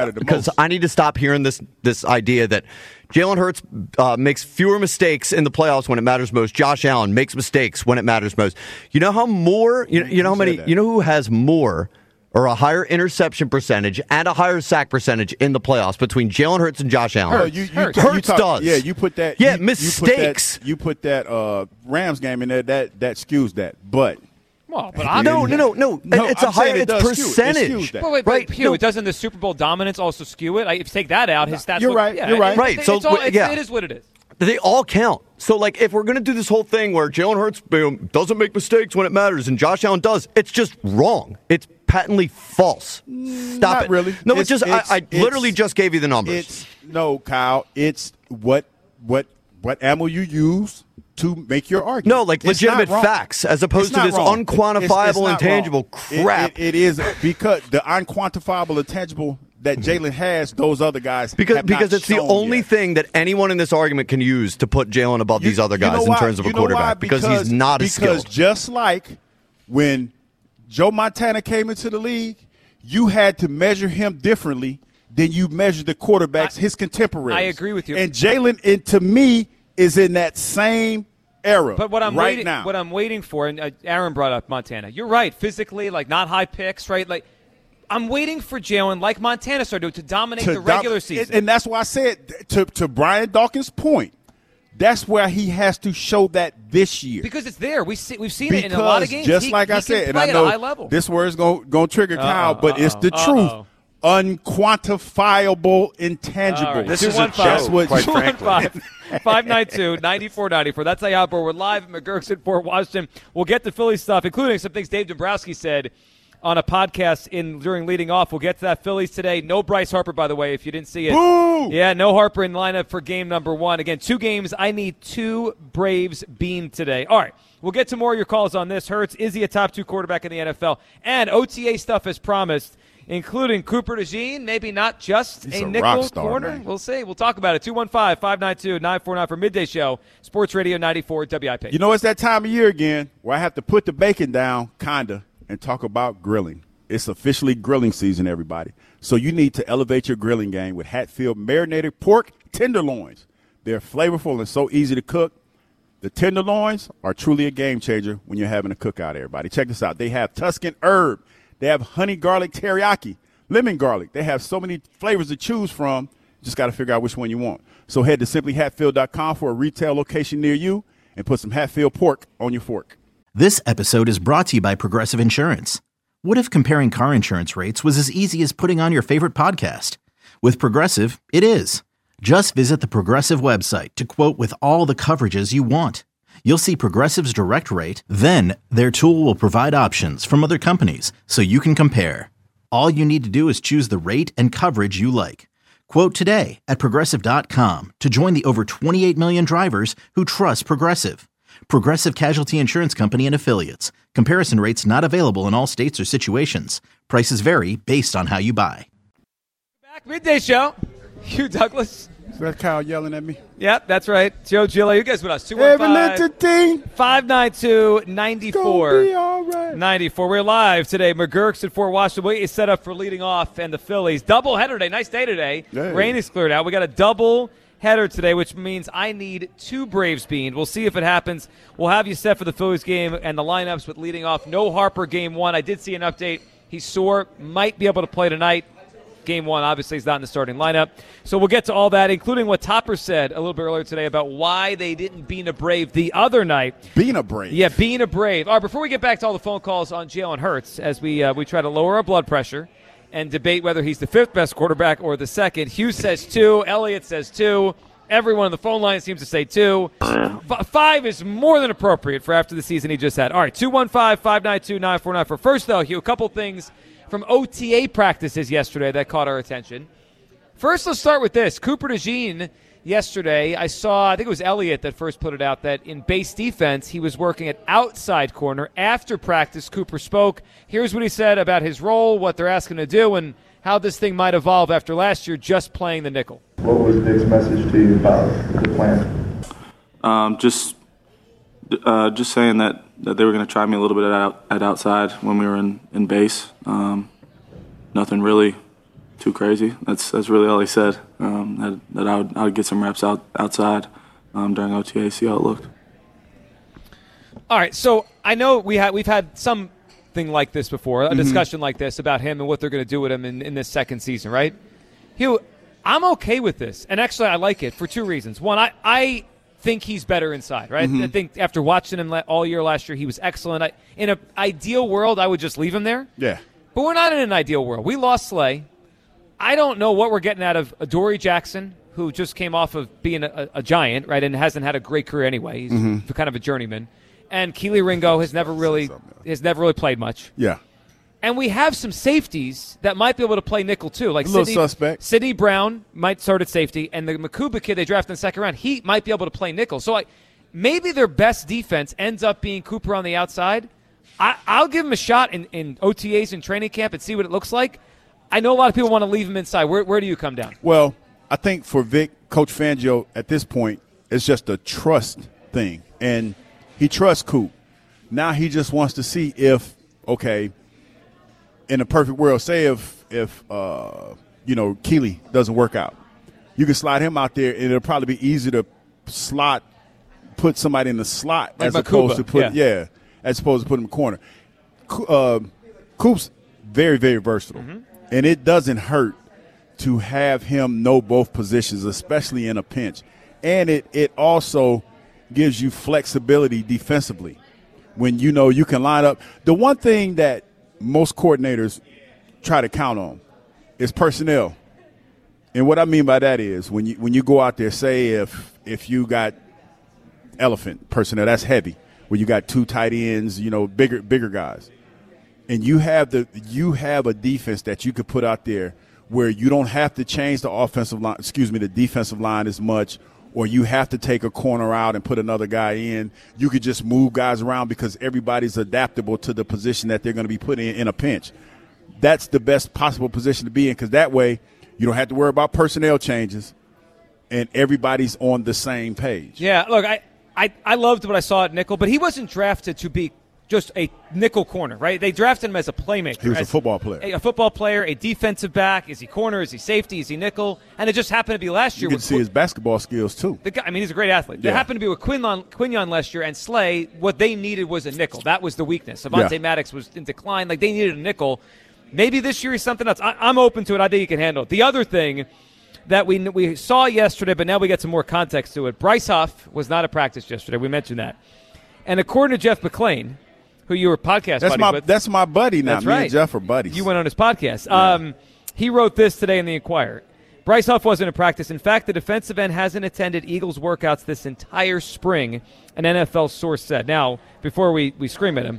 I need to stop hearing this idea that Jalen Hurts makes fewer mistakes in the playoffs when it matters most. Josh Allen makes mistakes when it matters most. You know how more? You know how many? You know who has more? Or a higher interception percentage and a higher sack percentage in the playoffs between Jalen Hurts and Josh Allen. Hurts does. Yeah, you put that. Yeah, mistakes. You put that Rams game in there. That skews that. But no. It's a higher. It's percentage. Wait, Hugh. Doesn't the Super Bowl dominance also skew it? If you take that out, his stats. You're right. Yeah, you're right. Right. It is what it is. They all count. So, if we're going to do this whole thing where Jalen Hurts doesn't make mistakes when it matters and Josh Allen does, it's just wrong. It's patently false. Stop Not it. really. No, I literally just gave you the numbers. Kyle. It's what ammo you use to make your argument. No, legitimate facts as opposed to this unquantifiable, intangible crap. It is because the unquantifiable, intangible that Jalen has, those other guys because it's the only thing that anyone in this argument can use to put Jalen above these other guys in terms of a quarterback because he's not as skilled. Because just like when Joe Montana came into the league, you had to measure him differently than you measure the quarterbacks, his contemporaries. I agree with you. And Jalen, to me, is in that same era. But what I'm waiting for, and Aaron brought up Montana. You're right. Physically, not high picks, right? I'm waiting for Jalen, like Montana started to dominate the regular season. And that's why I said, to Brian Dawkins' point, that's where he has to show that this year. Because it's there. We've seen it in a lot of games. Just like I said, and I know at a high level. This word's going to trigger Kyle, but it's the truth. Unquantifiable intangible. Right. This is a joke, quite frankly. 592-9494. That's the Outboard. We're live at McGurk's in Fort Washington. We'll get to Philly stuff, including some things Dave Dombrowski said on a podcast during leading off. We'll get to that Phillies today. No Bryce Harper, by the way, if you didn't see it. Boo! Yeah, no Harper in lineup for game number 1. Again, 2 games. I need 2 Braves beamed today. All right, we'll get to more of your calls on this. Hurts, is he a top 2 quarterback in the NFL? And OTA stuff as promised, including Cooper DeJean, maybe not just a nickel corner. Man. We'll see. We'll talk about it. 215-592-949 for Midday Show, Sports Radio 94 WIP. You know, it's that time of year again where I have to put the bacon down, kinda, and talk about grilling. It's officially grilling season, everybody. So you need to elevate your grilling game with Hatfield marinated pork tenderloins. They're flavorful and so easy to cook. The tenderloins are truly a game changer when you're having a cookout, everybody. Check this out. They have Tuscan herb. They have honey garlic teriyaki, lemon garlic. They have so many flavors to choose from. Just got to figure out which one you want. So head to simplyhatfield.com for a retail location near you and put some Hatfield pork on your fork. This episode is brought to you by Progressive Insurance. What if comparing car insurance rates was as easy as putting on your favorite podcast? With Progressive, it is. Just visit the Progressive website to quote with all the coverages you want. You'll see Progressive's direct rate, then their tool will provide options from other companies so you can compare. All you need to do is choose the rate and coverage you like. Quote today at Progressive.com to join the over 28 million drivers who trust Progressive. Progressive Casualty Insurance Company and Affiliates. Comparison rates not available in all states or situations. Prices vary based on how you buy. Back Midday Show. Hugh Douglas. Is that Kyle yelling at me? Yep, that's right. Joe Gillo, you guys with us. 215-592-94. 94. We're live today. McGurk's at Fort Washington. We set up for leading off and the Phillies. Double header today. Nice day today. Hey. Rain is cleared out. We got a double header today, which means I need 2 Braves beamed. We'll see if it happens. We'll have you set for the Phillies game and the lineups with leading off. No Harper game 1. I did see an update. He's sore. Might be able to play tonight. Game 1, obviously, is not in the starting lineup. So we'll get to all that, including what Topper said a little bit earlier today about why they didn't bean a Brave the other night. Being a Brave. Yeah, being a Brave. All right, before we get back to all the phone calls on Jalen Hurts, as we try to lower our blood pressure and debate whether he's the 5th best quarterback or the 2nd. Hughes says 2. Elliott says 2. Everyone on the phone line seems to say 2. 5 is more than appropriate for after the season he just had. All right, 215-592-9494. For first, though, Hugh, a couple things from OTA practices yesterday that caught our attention. First, let's start with this. Cooper DeJean yesterday, I think it was Elliott that first put it out, that in base defense, he was working at outside corner. After practice, Cooper spoke. Here's what he said about his role, what they're asking to do, and how this thing might evolve after last year just playing the nickel. What was Vic's message to you about the plan? Just saying that they were going to try me a little bit at outside when we were in base. Nothing really too crazy. That's really all he said. That I would get some reps outside during OTA, see how it looked. All right, so I know we've had something like this before, a discussion like this about him and what they're going to do with him in this second season, right? Hugh, I'm okay with this, and actually I like it for 2 reasons. One, I think he's better inside, right? I think after watching him all year last year, he was excellent. In an ideal world, I would just leave him there. Yeah. But we're not in an ideal world. We lost Slay. I don't know what we're getting out of Adoree Jackson, who just came off of being a giant, right, and hasn't had a great career anyway. He's kind of a journeyman. And Keely Ringo has never really played much. Yeah. And we have some safeties that might be able to play nickel too, like suspect. Sidney Brown might start at safety, and the Makuba kid they drafted in the second round, he might be able to play nickel. So maybe their best defense ends up being Cooper on the outside. I'll give him a shot in OTAs and training camp and see what it looks like. I know a lot of people want to leave him inside. Where do you come down? Well, I think for Vic, Coach Fangio at this point, it's just a trust thing, and he trusts Coop. Now he just wants to see if, okay, in a perfect world, say if Keely doesn't work out, you can slide him out there, and it'll probably be easy to put somebody in the slot like as Makuba, opposed to put as opposed to put him in the corner. Coop's very, very versatile, and it doesn't hurt to have him know both positions, especially in a pinch. And it also gives you flexibility defensively when you know you can line up. The one thing that most coordinators try to count on is personnel. And what I mean by that is when you go out there, say if you got elephant personnel, that's heavy. Where you got 2 tight ends, bigger guys. And you have a defense that you could put out there where you don't have to change the defensive line as much, or you have to take a corner out and put another guy in. You could just move guys around because everybody's adaptable to the position that they're going to be put in a pinch. That's the best possible position to be in, because that way you don't have to worry about personnel changes and everybody's on the same page. Yeah, look, I loved what I saw at nickel, but he wasn't drafted to be just a nickel corner, right? They drafted him as a playmaker. He was a football player. A football player, a defensive back. Is he corner? Is he safety? Is he nickel? And it just happened to be last year. You could see his basketball skills, too. He's a great athlete. Yeah. It happened to be with Quinyon last year and Slay. What they needed was a nickel. That was the weakness. Avonte Maddox was in decline. Like, they needed a nickel. Maybe this year he's something else. I'm open to it. I think he can handle it. The other thing that we saw yesterday, but now we get some more context to it. Bryce Huff was not at practice yesterday. We mentioned that. And according to Jeff McClain, who you were podcast buddies with. That's my buddy now. That's Me right. and Jeff are buddies. You went on his podcast. He wrote this today in the Inquirer. Bryce Huff wasn't in practice. In fact, the defensive end hasn't attended Eagles workouts this entire spring, an NFL source said. Now, before we scream at him,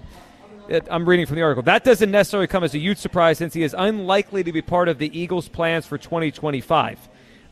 I'm reading from the article. That doesn't necessarily come as a huge surprise since he is unlikely to be part of the Eagles' plans for 2025.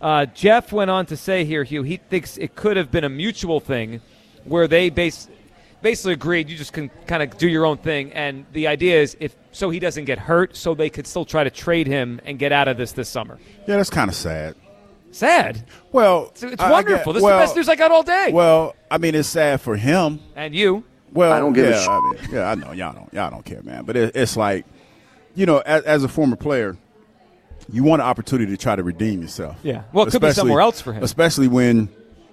Jeff went on to say here, Hugh, he thinks it could have been a mutual thing where they basically agreed you just can kind of do your own thing, and the idea is so he doesn't get hurt, so they could still try to trade him and get out of this summer. Yeah, that's kind of sad. Sad? Well, it's wonderful. This is the best news I got all day. Well, I mean, it's sad for him. And you. Well, I don't give a shit. I know. Y'all don't care, man. But it's like, as a former player, you want an opportunity to try to redeem yourself. Yeah. Well, it could be somewhere else for him. Especially when,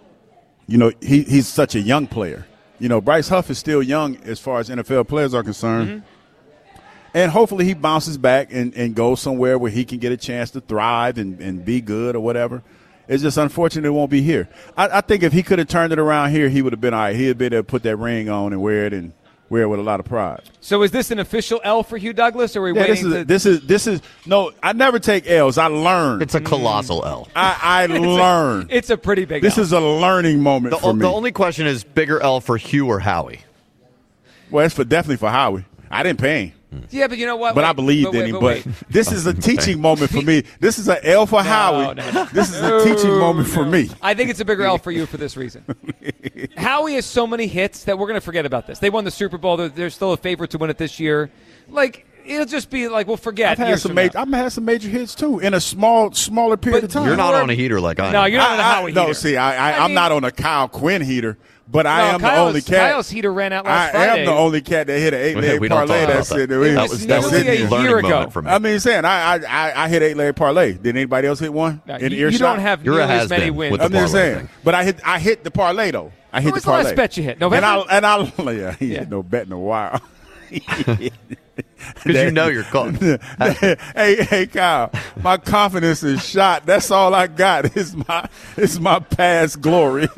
he's such a young player. Bryce Huff is still young as far as NFL players are concerned. Mm-hmm. And hopefully he bounces back and goes somewhere where he can get a chance to thrive and be good or whatever. It's just unfortunate it won't be here. I think if he could have turned it around here, he would have been all right. He would be able to put that ring on and wear it with a lot of pride. So is this an official L for Hugh Douglas, or are we waiting This is no, I never take L's. I learn. It's a colossal L. I learn. It's a pretty big This L. is a learning moment for me. The only question is bigger L for Hugh or Howie? Well, it's definitely for Howie. I didn't pay him. Yeah, but you know what? But I believed in him. But this is a teaching moment for me. This is an L for Howie. No. This is a teaching moment for me. I think it's a bigger L for you for this reason. Howie has so many hits that we're going to forget about this. They won the Super Bowl. They're still a favorite to win it this year. It'll just be we'll forget. I've had some major hits too in a smaller period of time. You're not on a heater like I am. No, you're not on a Howie heater. No, see, I'm not on a Kyle Quinn heater. But I am the only cat. Kyle's heater ran out last Friday. I am the only cat that hit an 8-leg parlay. That's it. That was a learning moment for me. I mean, saying I hit 8-leg parlay. Did anybody else hit one? In You don't have nearly as many wins. I'm just saying. But I hit the parlay though. I hit the parlay. What was the last bet you hit? November? He hit no bet in a while. Because you're caught. Hey, Kyle, my confidence is shot. That's all I got. It's my past glory.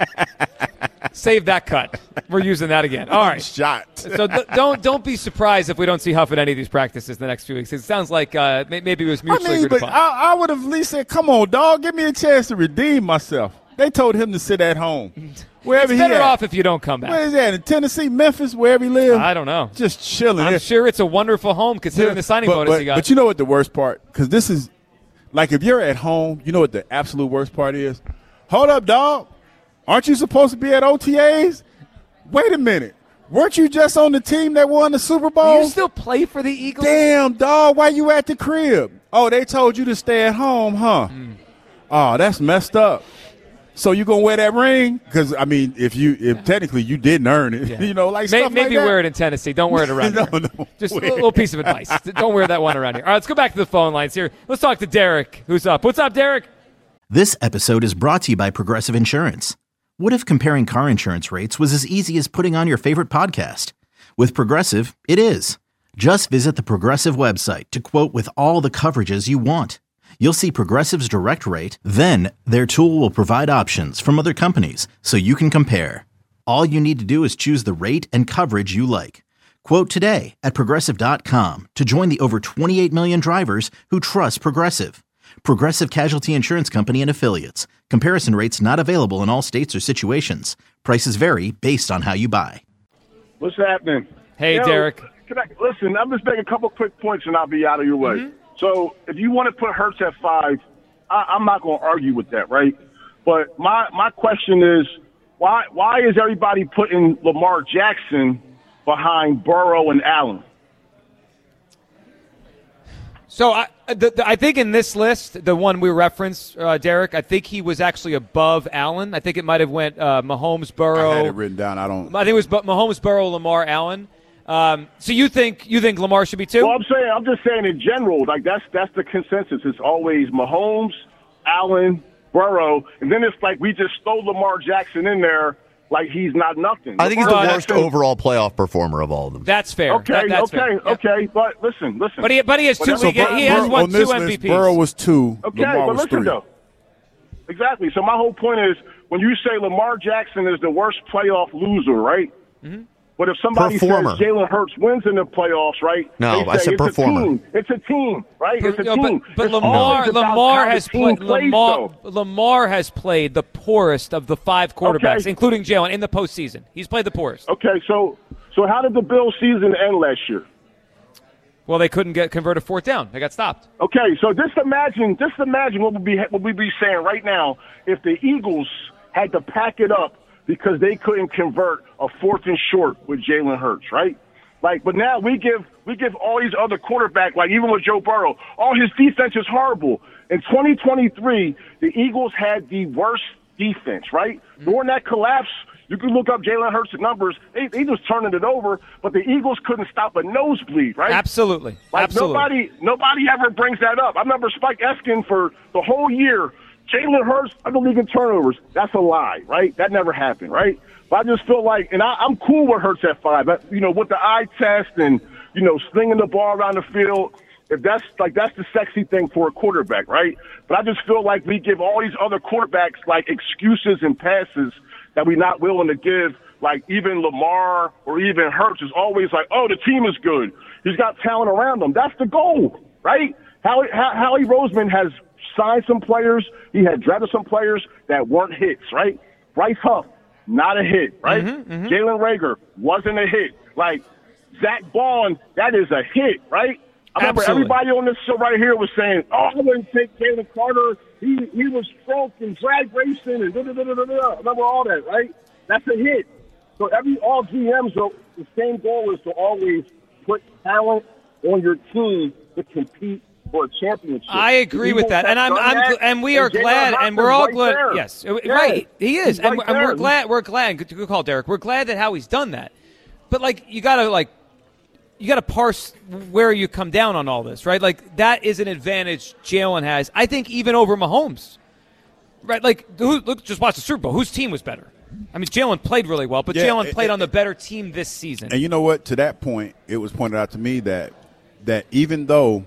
Save that cut. We're using that again. All right. Shot. So don't be surprised if we don't see Huff at any of these practices the next few weeks. It sounds like maybe it was mutually agreed upon. I would have at least said, come on, dog, give me a chance to redeem myself. They told him to sit at home. Wherever it's better off if you don't come back. Where is that? In Tennessee, Memphis, wherever he lives? I don't know. Just chilling. I'm sure it's a wonderful home considering the signing bonus he got. But you know what the worst part? Because this is, if you're at home, you know what the absolute worst part is? Hold up, dog. Aren't you supposed to be at OTAs? Wait a minute. Weren't you just on the team that won the Super Bowl? You still play for the Eagles? Damn, dog. Why you at the crib? Oh, they told you to stay at home, huh? Oh, that's messed up. So you gonna wear that ring? Because if technically you didn't earn it, stuff maybe like wear it in Tennessee. Don't wear it around here. No. Just a little piece of advice. Don't wear that one around here. All right, let's go back to the phone lines here. Let's talk to Derek, who's up. What's up, Derek? This episode is brought to you by Progressive Insurance. What if comparing car insurance rates was as easy as putting on your favorite podcast? With Progressive, it is. Just visit the Progressive website to quote with all the coverages you want. You'll see Progressive's direct rate, then their tool will provide options from other companies so you can compare. All you need to do is choose the rate and coverage you like. Quote today at Progressive.com to join the over 28 million drivers who trust Progressive. Progressive Casualty Insurance Company and Affiliates. Comparison rates not available in all states or situations. Prices vary based on how you buy. What's happening? Hey, Derek. Listen, I'm just making a couple quick points and I'll be out of your way. Mm-hmm. So if you want to put Hurts at 5, I'm not going to argue with that, right? But my question is, why is everybody putting Lamar Jackson behind Burrow and Allen? So I think in this list, the one we referenced, Derek, I think he was actually above Allen. I think it might have went Mahomes, Burrow. I had it written down. I think it was Mahomes, Burrow, Lamar, Allen. So you think Lamar should be 2? Well, I'm just saying in general, that's the consensus. It's always Mahomes, Allen, Burrow, and then it's like we just throw Lamar Jackson in there like he's not nothing. I think he's the worst overall playoff performer of all of them. That's fair. Okay, that's fair. Okay. But listen. But he has 2. He has won 2 MVPs. Burrow was 2. Okay, Lamar but was listen 3. though. Exactly. So my whole point is when you say Lamar Jackson is the worst playoff loser, right? Mm-hmm. But if somebody Performer. says Jalen Hurts wins in the playoffs, right? No, I said performer. It's a team, right? It's a team. But Lamar has played. Lamar has played the poorest of the 5 quarterbacks, including Jalen, in the postseason. He's played the poorest. Okay, so how did the Bills' season end last year? Well, they couldn't convert a 4th down. They got stopped. Okay, so just imagine what we'd be saying right now if the Eagles had to pack it up because they couldn't convert a 4th and short with Jalen Hurts, right? But now we give all these other quarterbacks, like even with Joe Burrow, all his defense is horrible. In 2023, the Eagles had the worst defense, right? During that collapse, You can look up Jalen Hurts' numbers. He was turning it over, but the Eagles couldn't stop a nosebleed, right? Absolutely. Like Absolutely. nobody ever brings that up. I remember Spike Eskin for the whole year. Jalen Hurts, I don't league in turnovers. That's a lie, right? That never happened, right? But I just feel like, and I'm cool with Hurts at 5. But, with the eye test and, slinging the ball around the field. If that's the sexy thing for a quarterback, right? But I just feel like we give all these other quarterbacks like excuses and passes that we're not willing to give. Like even Lamar or even Hurts is always like, oh, the team is good. He's got talent around him. That's the goal, right? Howie Roseman has signed some players. He had drafted some players that weren't hits, right? Bryce Huff, not a hit, right? Jalen Reagor wasn't a hit. Like Zach Bond, that is a hit, right? I remember everybody on this show right here was saying, oh, I wouldn't take Jalen Carter. He was stroked and drag racing and da-da-da-da-da. I remember all that, right? That's a hit. So all GMs, the same goal is to always put talent on your team to compete for a championship. I agree with that, and we are glad, and we're all glad. There. Yes, right, he is, and we're glad. We're glad. Good call, Derek. We're glad that Howie's done that, but you gotta parse where you come down on all this, right? Like that is an advantage Jalen has. I think even over Mahomes, right? Like look, just watch the Super Bowl. Whose team was better? I mean, Jalen played really well, but Jalen played on the better team this season. And you know what? To that point, it was pointed out to me that even though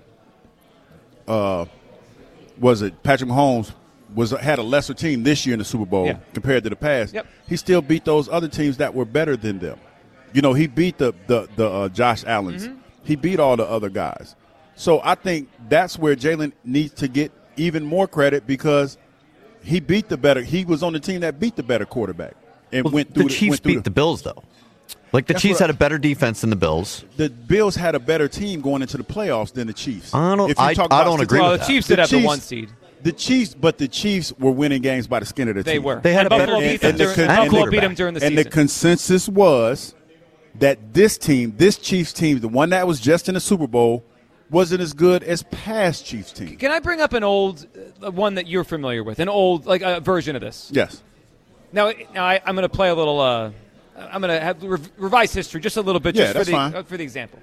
Patrick Mahomes had a lesser team this year in the Super Bowl compared to the past, he still beat those other teams that were better than them. He beat the Josh Allens. He beat all the other guys. So I think that's where Jalen needs to get even more credit because he beat the better. He was on the team that beat the better quarterback and went through the Chiefs beat the Bills though. Like the Chiefs had a better defense than the Bills. The Bills had a better team going into the playoffs than the Chiefs. I don't agree with that. The Chiefs did have the 1 seed. The Chiefs were winning games by the skin of the teeth. They were. They had Buffalo beat them during the season. And the consensus was that this Chiefs team, the one that was just in the Super Bowl, wasn't as good as past Chiefs teams. Can I bring up an old one that you're familiar with, an old a version of this? Yes. Now I'm going to play a little. I'm going to have revise history just a little bit, just for the example.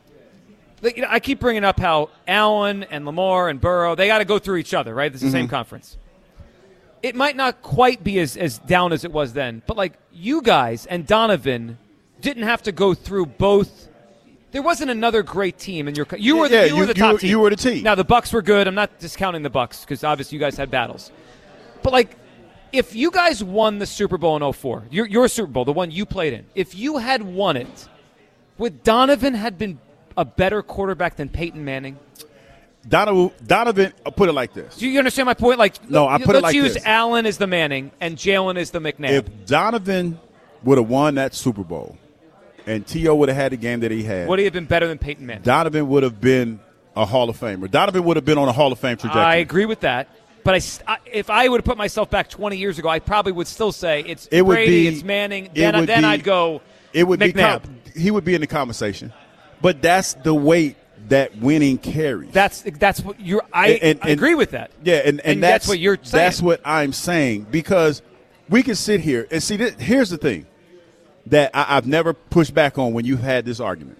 I keep bringing up how Allen and Lamar and Burrow, they got to go through each other, right? This is the same conference. It might not quite be as down as it was then, but you guys and Donovan didn't have to go through both. There wasn't another great team in your. You were the top team. You were the team. Now the Bucs were good. I'm not discounting the Bucs because obviously you guys had battles, but if you guys won the Super Bowl in 2004, your Super Bowl, the one you played in, if you had won it, would Donovan had been a better quarterback than Peyton Manning? Donovan, I'll put it like this. Do you understand my point? No, I put it like this. Let's use Allen as the Manning and Jalen as the McNabb. If Donovan would have won that Super Bowl and T.O. would have had the game that he had, would he have been better than Peyton Manning? Donovan would have been a Hall of Famer. Donovan would have been on a Hall of Fame trajectory. I agree with that. But if I would have put myself back 20 years ago, I probably would still say it's Brady, it's Manning. Then I'd go McNabb. He would be in the conversation. But that's the weight that winning carries. That's what you're. I agree with that. Yeah, and that's what you're saying. That's what I'm saying because we can sit here and see. Here's the thing that I've never pushed back on when you've had this argument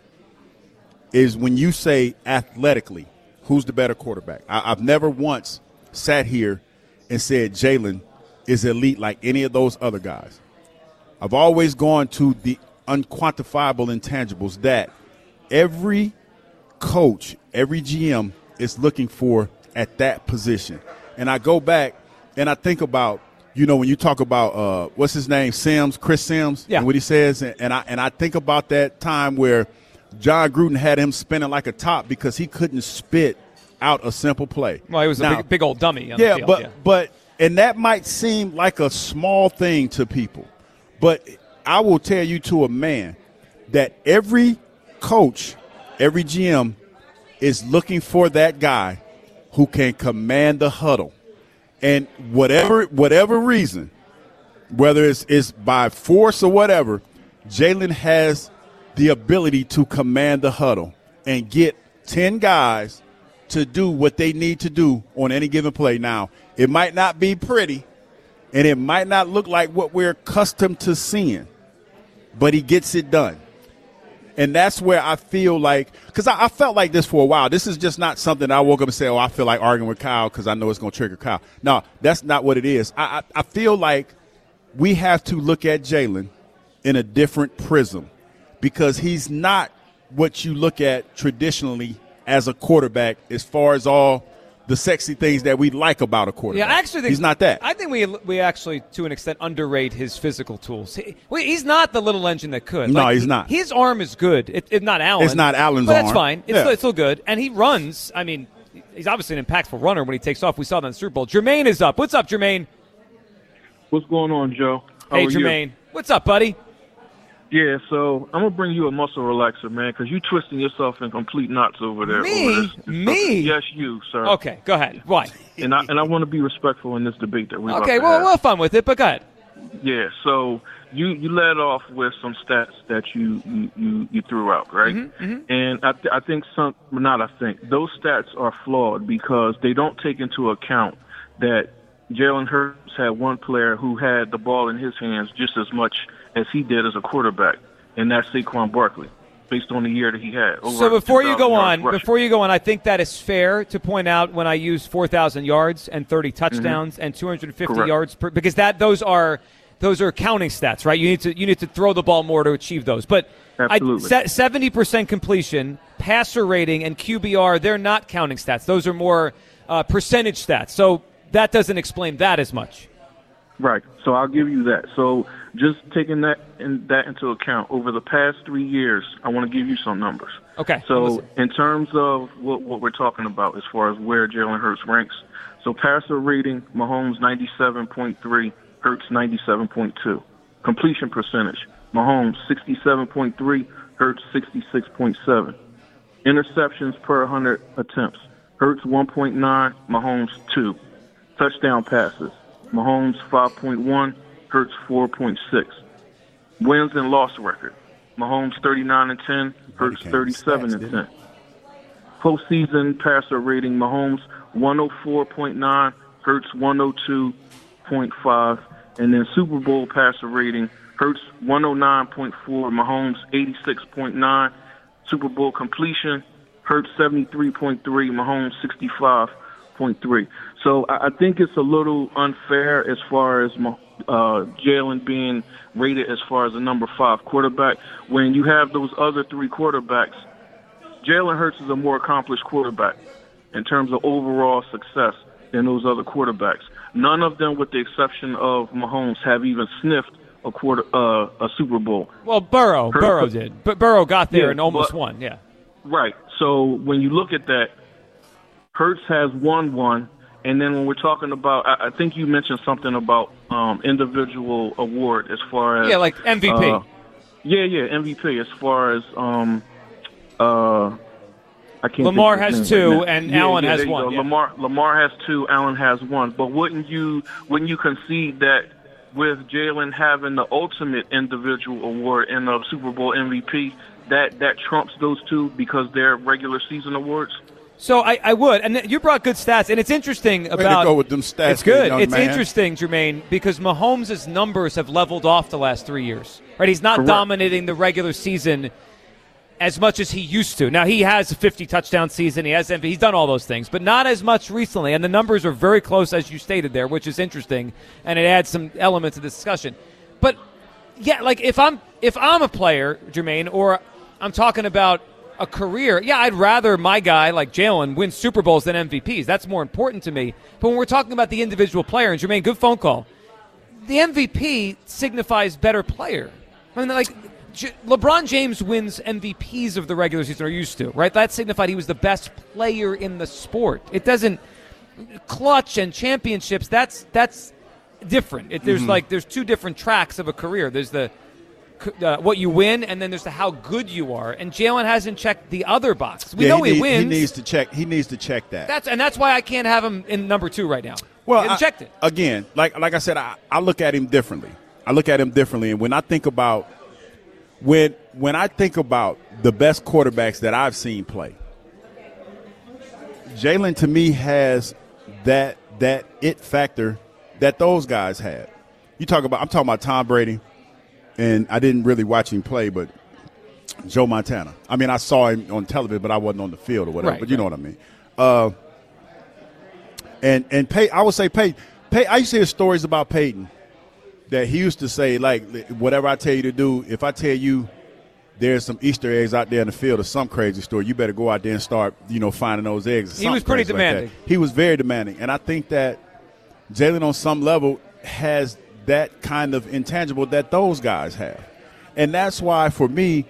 is when you say athletically, who's the better quarterback? I've never once sat here and said Jalen is elite like any of those other guys. I've always gone to the unquantifiable intangibles that every coach, every GM is looking for at that position. And I go back and I think about, when you talk about what's his name, Chris Sims, and what he says, and I think about that time where John Gruden had him spinning like a top because he couldn't spit out a simple play. Well, he was a big old dummy on the field. But and that might seem like a small thing to people, but I will tell you to a man that every coach, every GM is looking for that guy who can command the huddle. And whatever reason, whether it's by force or whatever, Jalen has the ability to command the huddle and get 10 guys to do what they need to do on any given play. Now, it might not be pretty, And it might not look like what we're accustomed to seeing, but he gets it done. And that's where I feel like, because I felt like this for a while. This is just not something I woke up and said, I feel like arguing with Kyle because I know it's going to trigger Kyle. No, that's not what it is. I feel like we have to look at Jalen in a different prism because he's not what you look at traditionally as a quarterback as far as all the sexy things that we like about a quarterback. Yeah, I actually think he's not that. I think we actually, to an extent, underrate his physical tools. He's not the little engine that could. No, he's not. His arm is good. It's not Allen. It's not Allen's but arm. That's fine. It's, Yeah. it's still good. And he runs. I mean, he's obviously an impactful runner when he takes off. We saw that in the Super Bowl. Jermaine is up. What's up, Jermaine? What's going on, Joe? How Hey, are you? Jermaine. What's up, buddy? Yeah, so I'm going to bring you a muscle relaxer, man, because you twisting yourself in complete knots over there. Me? Over this. Me? Yes, you, sir. Okay, go ahead. Why? And I want to be respectful in this debate that we're Okay, about to well, have. we'll have fun with it, but go ahead. Yeah, so you led off with some stats that you threw out, right? And I think those stats are flawed because they don't take into account that Jalen Hurts had one player who had the ball in his hands just as much as he did as a quarterback, and that's Saquon Barkley, based on the year that he had. So before you go on, I think that is fair to point out when I use 4,000 yards and 30 touchdowns and 250 Correct. yards per, because those are counting stats, right? You need to throw the ball more to achieve those. But Absolutely. 70% completion, passer rating, and QBR, they're not counting stats. Those are more percentage stats. So that doesn't explain that as much. Right. So I'll give you that. So just taking that into account, over the past 3 years, I want to give you some numbers. Okay. So in terms of what we're talking about as far as where Jalen Hurts ranks, so passer rating, Mahomes 97.3, Hurts 97.2. Completion percentage, Mahomes 67.3, Hurts 66.7. Interceptions per 100 attempts, Hurts 1.9, Mahomes 2. Touchdown passes, Mahomes 5.1, Hurts 4.6. Wins and loss record, Mahomes 39-10, Hurts 37-10. Postseason passer rating, Mahomes 104.9, Hurts 102.5, and then Super Bowl passer rating, Hurts 109.4, Mahomes 86.9. Super Bowl completion, Hurts 73.3, Mahomes 65.3. So I think it's a little unfair as far as Jalen being rated as far as a number 5 quarterback. When you have those other 3 quarterbacks, Jalen Hurts is a more accomplished quarterback in terms of overall success than those other quarterbacks. None of them, with the exception of Mahomes, have even sniffed a Super Bowl. Well, Burrow did. But Burrow got there and almost won, yeah. Right. So when you look at that, Hurts has won one. And then when we're talking about, I think you mentioned something about individual award as far as... Yeah, like MVP. MVP as far as... I can't Lamar think of has his 2 name right now. and Allen has there you 1. go. Yeah. Lamar has 2, Allen has 1. But wouldn't you concede that with Jalen having the ultimate individual award in the Super Bowl MVP, that trumps those 2 because they're regular season awards? So I would, and you brought good stats, and it's interesting about. Way to go with them stats. It's good. Young It's man. interesting, Jermaine, because Mahomes' numbers have leveled off the last 3 years. Right, he's not Correct. dominating the regular season as much as he used to. Now he has a 50 touchdown season. He has MVP. He's done all those things, but not as much recently. And the numbers are very close, as you stated there, which is interesting, and it adds some elements to the discussion. But yeah, like if I'm a player, Jermaine, or I'm talking about a career, yeah, I'd rather my guy like Jalen win Super Bowls than MVPs. That's more important to me. But when we're talking about the individual player, and Jermaine, good phone call, the MVP signifies better player. I mean, like LeBron James wins MVPs of the regular season, or used to, right? That signified he was the best player in the sport. It doesn't clutch and championships. That's different. There's 2 different tracks of a career. There's the what you win, and then there's the how good you are. And Jalen hasn't checked the other box. We know he wins. He needs to check that. That's why I can't have him in number 2 right now. Well, he hasn't checked it again. Like I said, I look at him differently. And when I think about when I think about the best quarterbacks that I've seen play, Jalen to me has that it factor that those guys had. I'm talking about Tom Brady, and I didn't really watch him play, but Joe Montana. I mean, I saw him on television, but I wasn't on the field or whatever. Right, but you know what I mean. And I would say Peyton. I used to hear stories about Peyton that he used to say, like, whatever I tell you to do, if I tell you there's some Easter eggs out there in the field or some crazy story, you better go out there and start, finding those eggs. He was pretty demanding. He was very demanding. And I think that Jalen on some level has that kind of intangible that those guys have. And that's why, for me,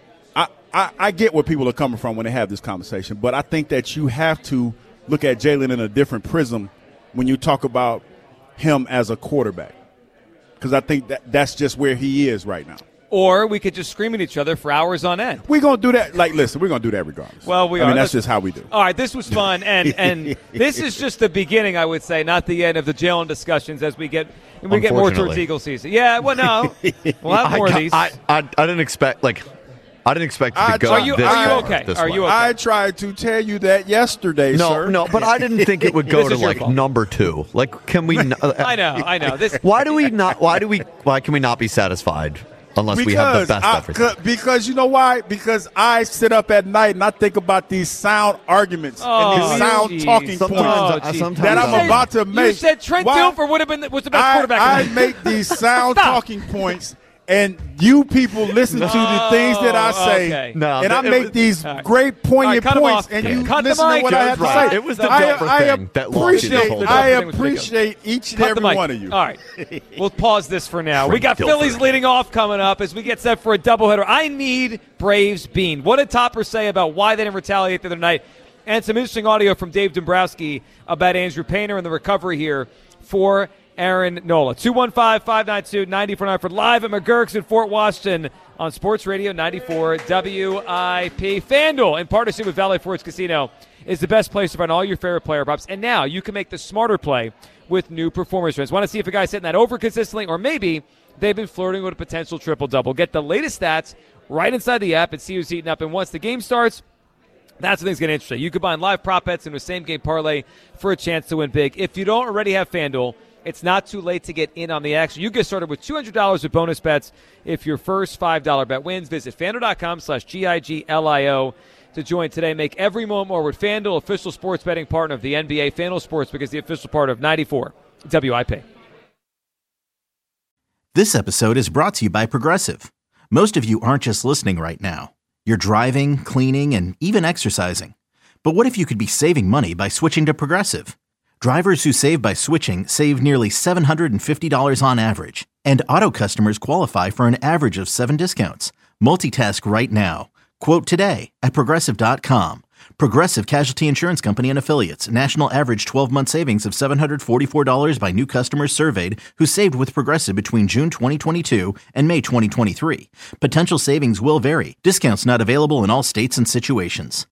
I get where people are coming from when they have this conversation, but I think that you have to look at Jalen in a different prism when you talk about him as a quarterback, because I think that's just where he is right now. Or we could just scream at each other for hours on end. We're going to do that. Like, listen, we're going to do that regardless. Well, we are. That's just how we do. All right, this was fun, and this is just the beginning, I would say, not the end of the Jalen discussions as we get more towards Eagle season. Yeah, well, no, we'll have more of these. I didn't expect it to go. Are you okay? Are you okay? I tried to tell you that yesterday, sir. No, but I didn't think it would go to like number 2. Like, can we? I know. Why can we not be satisfied unless we have the best everything? Because you know why? Because I sit up at night and I think about these sound arguments and these sound talking points that I'm about to make. You said Trent Dilfer was the best quarterback. I make these sound talking points. And you people listen to the things that I say, okay. and I make these great poignant points, and you listen to what I have to say. It was the Dilfer thing that launched you the whole thing. I appreciate each and every one of you. All right, we'll pause this for now. We got Phillies leading off coming up as we get set for a doubleheader. I need Braves Bean. What did Topper say about why they didn't retaliate the other night? And some interesting audio from Dave Dombrowski about Andrew Painter and the recovery here for Aaron Nola. 215-592-9494 for live at McGurk's in Fort Washington on Sports Radio 94 WIP. FanDuel, in partnership with Valley Forge Casino, is the best place to find all your favorite player props. And now you can make the smarter play with new performance trends. Want to see if a guy's hitting that over consistently, or maybe they've been flirting with a potential triple-double. Get the latest stats right inside the app and see who's heating up. And once the game starts, that's when things get interesting. You combine live prop bets into a same-game parlay for a chance to win big. If you don't already have FanDuel, it's not too late to get in on the action. You get started with $200 with bonus bets if your first $5 bet wins. Visit FanDuel.com/GIGLIO to join today. Make every moment more with FanDuel, official sports betting partner of the NBA. FanDuel Sportsbook is the official part of 94 WIP. This episode is brought to you by Progressive. Most of you aren't just listening right now. You're driving, cleaning, and even exercising. But what if you could be saving money by switching to Progressive? Drivers who save by switching save nearly $750 on average, and auto customers qualify for an average of 7 discounts. Multitask right now. Quote today at Progressive.com. Progressive Casualty Insurance Company and Affiliates. National average 12-month savings of $744 by new customers surveyed who saved with Progressive between June 2022 and May 2023. Potential savings will vary. Discounts not available in all states and situations.